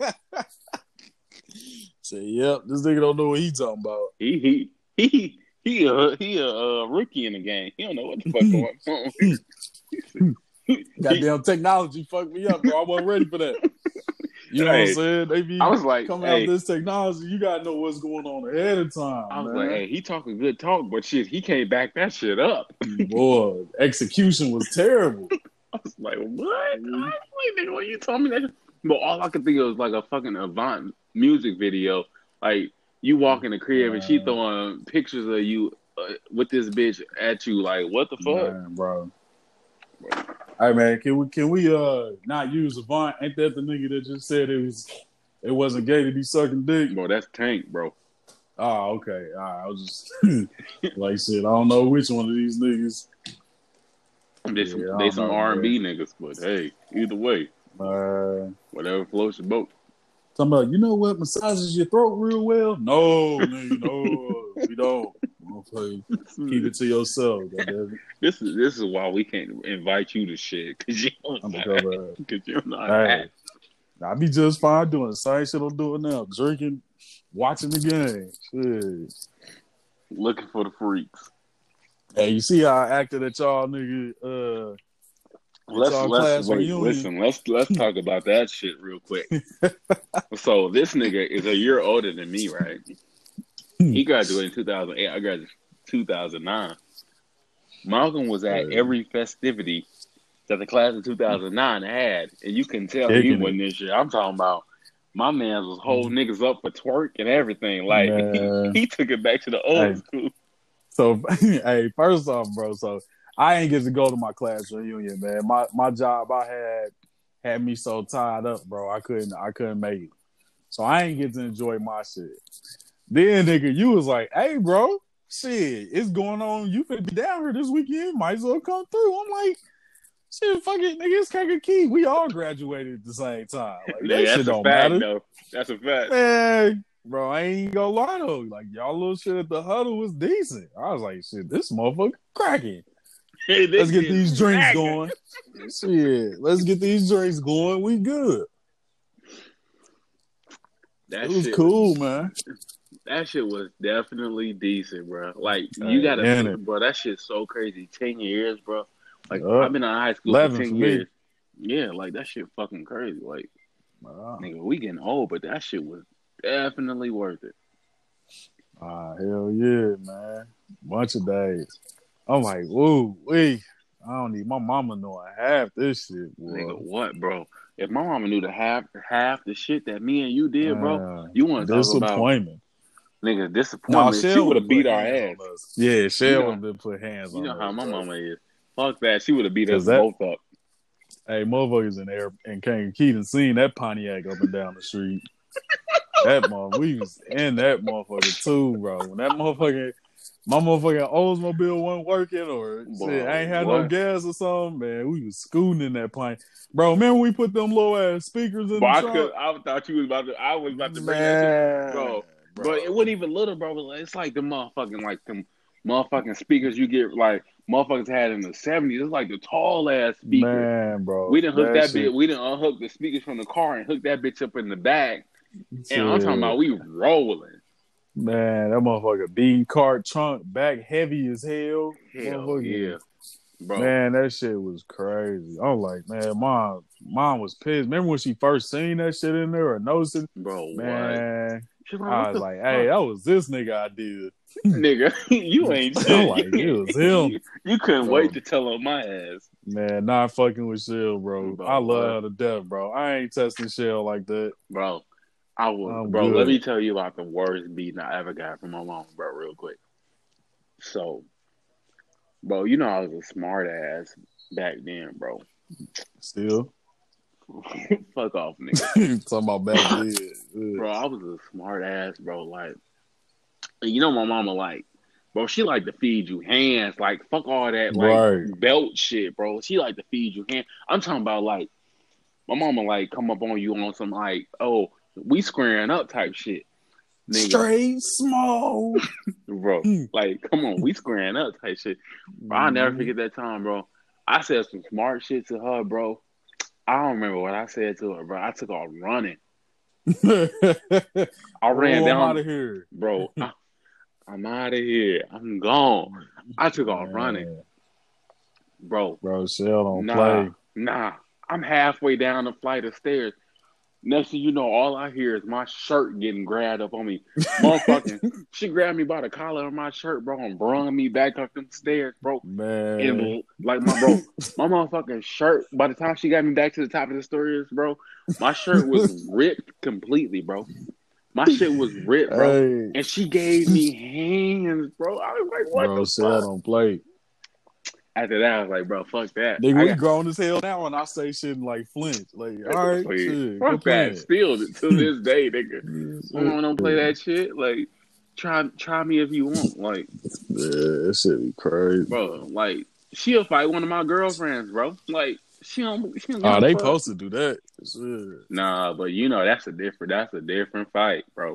Say, yep, this nigga don't know what he talking about. He he he he a he a uh, rookie in the game. He don't know what the fuck going on. Goddamn technology fucked me up, bro. I wasn't ready for that. You know hey, what I'm saying? They be I was like, coming hey, out this technology. You gotta know what's going on ahead of time. I was man. like, hey, he talking good talk, but shit, he can't back that shit up. Boy, execution was terrible. I was like, what? Mm-hmm. I was like, nigga, when you told me that, but all I could think of was like a fucking Avant music video, like you walk in the crib and she throwing pictures of you uh, with this bitch at you. Like, what the fuck, man, bro? Hey man, can we can we uh not use Avant? Ain't that the nigga that just said it was it wasn't gay to be sucking dick? Bro, that's Tank, bro. Oh, okay. All right. I was just like I said, I don't know which one of these niggas. They some, yeah, they some R and B niggas, but hey, either way, uh, whatever floats your boat. Talking about, you know what massages your throat real well? No, nigga, no, we don't. Okay. Keep it to yourself. This is this is why we can't invite you to shit because you don't know. Because you're not. Hey, I be just fine doing the same shit I'm doing now, drinking, watching the game, shit. Looking for the freaks. Hey, you see how I acted at y'all, nigga? Uh, let's let's wait. Reunion? Listen, let's let's talk about that shit real quick. So this nigga is a year older than me, right? He graduated in two thousand eight. I graduated in two thousand nine. Malcolm was at every festivity that the class of two thousand nine had, and you can tell Kicking he wasn't this shit. I'm talking about my man was holding niggas up for twerk and everything. Like he, he took it back to the old hey. school. So, hey, first off, bro, so I ain't get to go to my class reunion, man. My my job I had had me so tied up, bro. I couldn't I couldn't make it. So I ain't get to enjoy my shit. Then, nigga, you was like, hey, bro, shit, it's going on. You finna be down here this weekend. Might as well come through. I'm like, shit, fuck it, nigga, it's Kankakee. We all graduated at the same time. Like, that yeah, shit don't fact, matter. Though. That's a fact. Man, bro, I ain't gonna lie, though. Like, y'all little shit at the huddle was decent. I was like, shit, this motherfucker cracking. Hey, let's get these drinks cracking. going. Shit, let's get these drinks going. We good. That it was cool, was, man. That shit was definitely decent, bro. Like, you gotta think, it. bro, that shit's so crazy. ten years, bro. Like, uh, I've been in high school for ten for years. Yeah, like, that shit fucking crazy. Like, wow. Nigga, we getting old, but that shit was definitely worth it. Ah, hell yeah, man. Bunch of days. I'm like, woo, wee. I don't need my mama knowing half this shit, boy. Nigga, what, bro? If my mama knew the half half the shit that me and you did, uh, bro, you want to talk about disappointment. Nigga, disappointment. No, she would have beat our ass. Yeah, Shell would have put hands you on know us. You know how my bro. mama is. Fuck that. She would have beat us that, both up. Hey, motherfuckers in there and Kankakee done seen that Pontiac up and down the street. That motherfucker, we was in that motherfucker too, bro. When that motherfucker, my motherfucking Oldsmobile wasn't working or shit, I ain't had what? no gas or something, man. We was scooting in that plane. Bro, remember we put them low ass speakers in bro, the I trunk? Could, I thought you was about to, I was about to bring man, that shit. Bro. Bro. But it wasn't even little, bro. It's like the motherfucking, like them motherfucking speakers you get, like, motherfuckers had in the seventies. It's like the tall ass speakers. Man, bro. We didn't hook that, that bitch, we didn't unhook the speakers from the car and hook that bitch up in the back. And I'm talking about we rolling. Man, that motherfucker bean cart trunk back heavy as hell. Hell yeah. Bro. Man, that shit was crazy. I'm like, man, mom, mom was pissed. Remember when she first seen that shit in there or noticed it? Bro, man, what? I was like, hey, that was this nigga idea. Nigga, you ain't shit. I'm like, it was him. You, you couldn't bro. wait to tell on my ass. Man, not fucking with Shell, bro. bro I love her to death, bro. I ain't testing Shell like that. Bro, I was, I'm bro, good. Let me tell you about the worst beating I ever got from my mom, bro, real quick. So, bro, you know I was a smart ass back then, bro. Still? Fuck off, nigga. Talking about back then. Bro, I was a smart ass, bro. Like, And you know my mama like, bro, she like to feed you hands. Like, fuck all that, like, Right. belt shit, bro. She like to feed you hands. I'm talking about, like, my mama, like, come up on you on some, like, oh, we squaring up type shit. Nigga. Straight small. Bro, like, come on, we squaring up type shit. Bro, I'll never forget that time, bro. I said some smart shit to her, bro. I don't remember what I said to her, bro. I took off running. I ran oh, down. I'm out of here. Bro, I, I'm out of here. I'm gone. I took off Man. running. Bro. Bro, Shell don't nah, play. Nah. I'm halfway down the flight of stairs. Next thing you know, all I hear is my shirt getting grabbed up on me. Motherfucking, she grabbed me by the collar of my shirt, bro, and brung me back up them stairs, bro. Man. And like my bro, my motherfucking shirt, by the time she got me back to the top of the stairs, bro, my shirt was ripped completely, bro. My shit was ripped, bro. Hey. And she gave me hands, bro. I was like, what bro, the Shell fuck? don't play. After that, I was like, bro, fuck that. Nigga, I we got, grown as hell now, and I say shit and like flinch. Like, all right, shit, fuck that. Still, to this day, nigga. I don't don't play that shit. Like, try try me if you want. Like, yeah, that shit be crazy, bro. Like, she'll fight one of my girlfriends, bro. Like, she don't. She don't oh, they fuck. supposed to do that. Shit. Nah, but you know that's a different. That's a different fight, bro.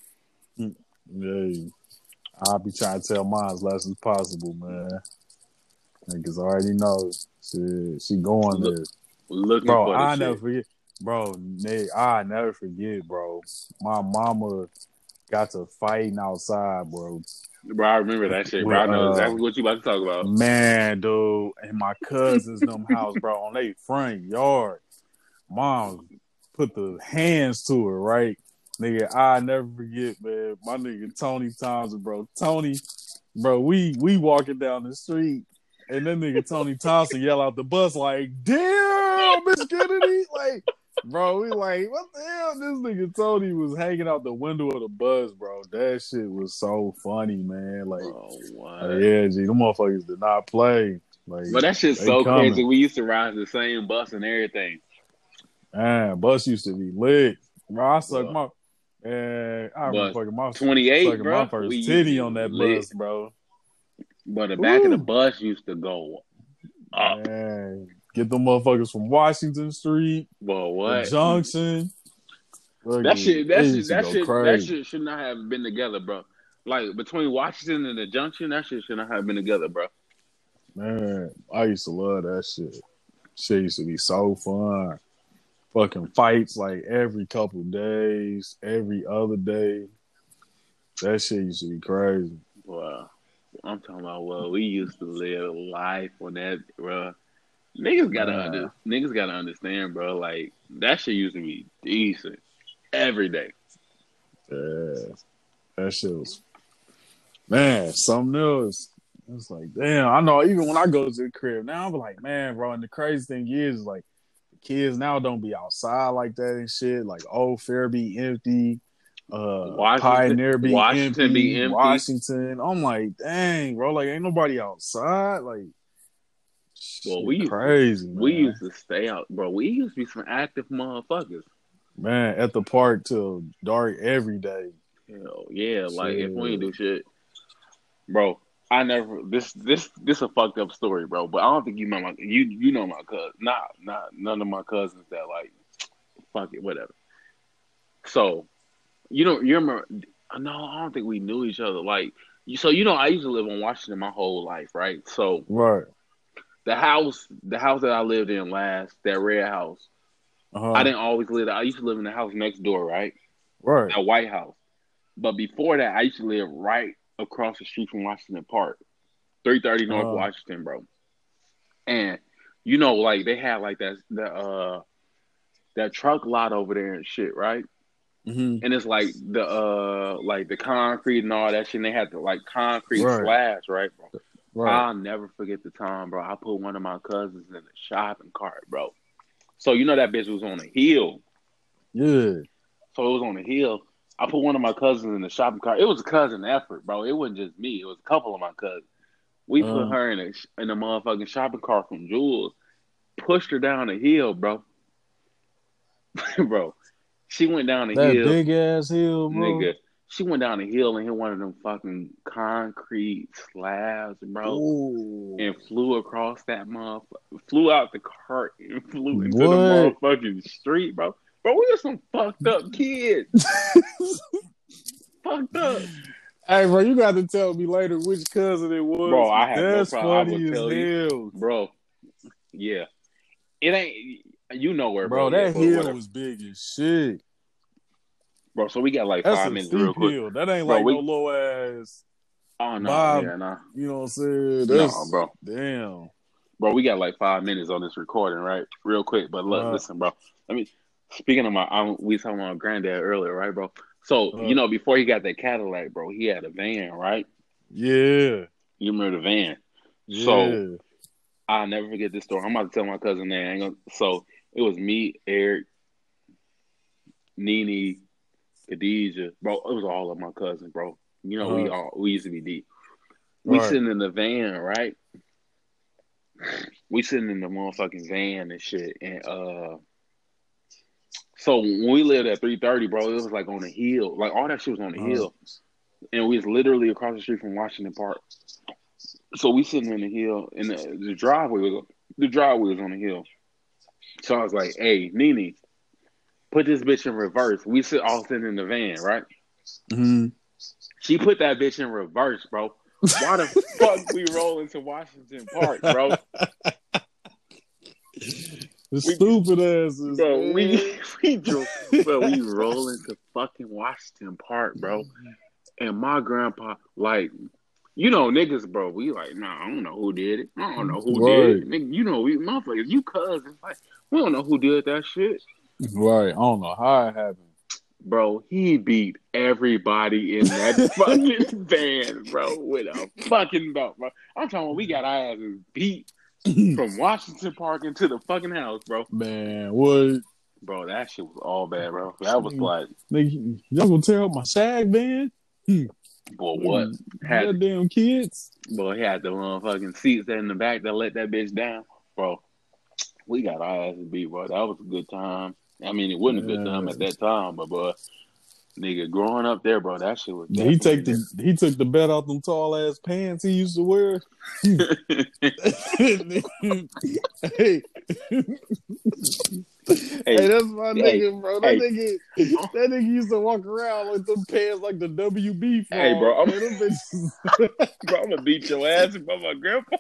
Yeah, I'll be trying to tell mine as less as possible, man. Niggas already know she she going Look, there. Looking bro, for the I shit. never forget, bro. Nick, I never forget, bro. My mama got to fighting outside, bro. Bro, I remember that shit, bro. I know exactly what you about to talk about. Man, dude, and my cousins them house, bro, on their front yard. Mom put the hands to her, right? Nigga, I never forget, man. My nigga Tony Thompson, bro. Tony, bro, we we walking down the street. And then nigga Tony Thompson yell out the bus like, damn, Miss Kennedy. Like, bro, we like, what the hell? This nigga Tony was hanging out the window of the bus, bro. That shit was so funny, man. Like, oh, what? like yeah, G, them motherfuckers did not play. Like, but that shit's so coming. crazy. We used to ride the same bus and everything. Man, bus used to be lit. Bro, I sucked my, man, I remember fucking my, twenty-eight, sucking bro. my first titty on that lit. bus, bro. But the back Ooh. of the bus used to go up. Man, get them motherfuckers from Washington Street. Well, what? Junction. That shit, that shit, that shit, that shit should not have been together, bro. Like, between Washington and the Junction, that shit should not have been together, bro. Man, I used to love that shit. Shit used to be so fun. Fucking fights like every couple days, every other day. That shit used to be crazy. Wow. I'm talking about, well, we used to live life on that, bro. Niggas gotta, yeah. under, niggas gotta understand, bro. Like, that shit used to be decent every day. Yeah, that shit was, man, something else. It's like, damn, I know. Even when I go to the crib now, I'm like, man, bro. And the crazy thing is, like, the kids now don't be outside like that and shit. Like, Old Fair be empty. Uh, Washington, Pioneer be Washington empty, be empty. Washington. I'm like, dang, bro, like ain't nobody outside. Like, well, we crazy. Man. We man. used to stay out, bro. We used to be some active motherfuckers. Man, at the park till dark every day. Hell yeah, shit. Like if we ain't do shit, bro. I never this this this a fucked up story, bro. But I don't think you know my you you know my cousin. Nah, not none of my cousins that like fuck it, whatever. So. You know, you remember? No, I don't think we knew each other. Like, so you know, I used to live in Washington my whole life, right? So, right, the house, the house that I lived in last, that red house, uh-huh. I didn't always live there. I used to live in the house next door, right? Right, that White House. But before that, I used to live right across the street from Washington Park, three thirty North uh-huh. Washington, bro. And you know, like they had like that the uh that truck lot over there and shit, right? Mm-hmm. And it's like the uh like the concrete and all that shit. And they had the like concrete right. slabs, right, bro? Right. I'll never forget the time, bro. I put one of my cousins in the shopping cart, bro. So you know that bitch was on a hill. Yeah. So it was on a hill. I put one of my cousins in the shopping cart. It was a cousin effort, bro. It wasn't just me. It was a couple of my cousins. We uh. put her in a in a motherfucking shopping cart from Jules. Pushed her down the hill, bro. Bro. She went down the that hill. That big ass hill, bro. Nigga. She went down the hill and hit one of them fucking concrete slabs, bro, Ooh. and flew across that motherfucker, flew out the cart and flew into What? the motherfucking street, bro. Bro, we are some fucked up kids. Fucked up. Hey, bro, you got to tell me later which cousin it was. Bro, I have That's no problem. funny I will as tell hell. you, bro. Yeah, it ain't. You know where, Bro, bro. that yeah, hill whatever. was big as shit. Bro, so we got like That's five a minutes steep real quick. hill. That ain't Bro, like we- no low ass. Oh no, Bob, yeah, nah. You know what I'm saying? No, That's, bro. Damn. Bro, we got like five minutes on this recording, right? Real quick, but look, Uh, listen, bro. I mean, speaking of my, I, we talking about my granddad earlier, right, bro? So Uh, you know, before he got that Cadillac, bro, he had a van, right? Yeah. You remember the van? Yeah. So I'll never forget this story. I'm about to tell my cousin that. I ain't gonna, so it was me, Eric, Nene, Khadijah, bro. It was all of my cousins, bro. You know, we Uh-huh. all we used to be deep. We Right. sitting in the van, right? We sitting in the motherfucking van and shit, and uh, so when we lived at three thirty, bro, it was like on the hill, like all that shit was on the Uh, hill, and we was literally across the street from Washington Park. So we sitting in the hill, and the, the driveway was the driveway was on the hill. So I was like, "Hey, Nene, put this bitch in reverse." We sit all sitting in the van, right? mm-hmm. She put that bitch in reverse, bro. Why the fuck we rolling to Washington Park, bro? The stupid asses. Bro, man. we we drove, bro, we rolling to fucking Washington Park, bro. And my grandpa, like, you know, niggas, bro, we like, nah, I don't know who did it. I don't know who Right. did it. Nigga, you know, we motherfuckers, you cousins, like, we don't know who did that shit. Right. I don't know how it happened. Bro, he beat everybody in that fucking van, bro, with a fucking belt, bro. I'm talking about we got our asses beat from Washington Park into the fucking house, bro. Man, what? Bro, that shit was all bad, bro. That was like, Nigga, y'all gonna tear up my shag, man? boy, what? Had, Goddamn kids. boy, he had the motherfucking seats in the back that let that bitch down, bro. We got our asses beat, bro. That was a good time. I mean, it wasn't a good time at that time, but, bro, nigga, growing up there, bro, that shit was. Did he take the he took the bet off them tall ass pants he used to wear? hey, hey, that's my hey, nigga, bro. That hey. nigga, that nigga used to walk around with them pants like the W B. Fall. Hey, bro, I'm, Man, them bitches- bro, I'm gonna beat your ass about my grandpa.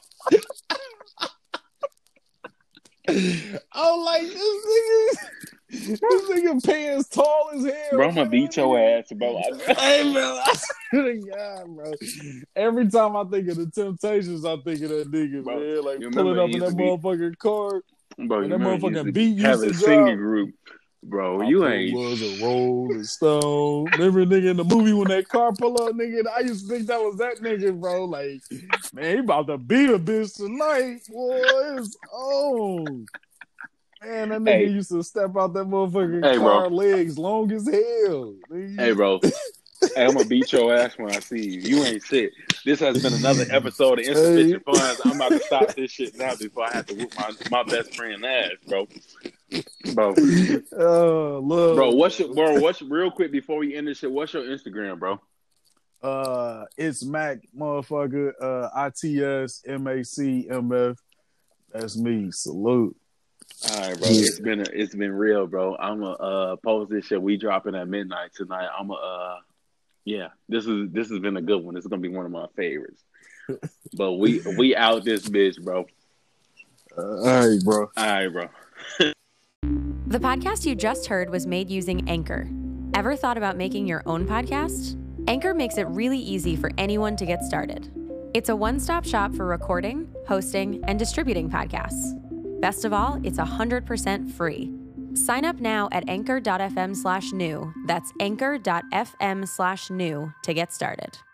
I'm like this nigga. This nigga pants tall as hell. Bro, I'm gonna man. beat your ass, bro. Hey, man, I swear to God, bro. Every time I think of the Temptations, I think of that nigga, Bro, man. Like you pulling remember up he in used that to be- motherfucking car. Bro, When you that remember motherfucking he beat used to used have to a singing drop. group. Bro, I you put ain't. was a Rolling Stone. Remember, nigga, in the movie when that car pull up, nigga? I used to think that was that nigga, bro. Like, man, he about to beat a bitch tonight, boy. It's on. Man, that nigga Hey. used to step out that motherfucking Hey, car, bro. legs long as hell. Nigga. Hey, bro. Hey, I'm gonna beat your ass when I see you. You ain't shit. This has been another episode of Insufficient Funds. I'm about to stop this shit now before I have to whoop my, my best friend's ass, bro. Bro, Oh, love. bro, what's your bro? What's real quick before we end this shit? What's your Instagram, bro? Uh, it's Mac, motherfucker. Uh, I T S M A C M F. That's me. Salute. All right, bro. It's been a, it's been real, bro. I'm gonna uh, post this shit. We dropping at midnight tonight. I'm gonna uh, yeah. This is this has been a good one. This is gonna be one of my favorites. But we we out this bitch, bro. Uh, all right, bro. All right, bro. The podcast you just heard was made using Anchor. Ever thought about making your own podcast? Anchor makes it really easy for anyone to get started. It's a one-stop shop for recording, hosting, and distributing podcasts. Best of all, it's one hundred percent free. Sign up now at anchor.fm slash new. That's anchor.fm slash new to get started.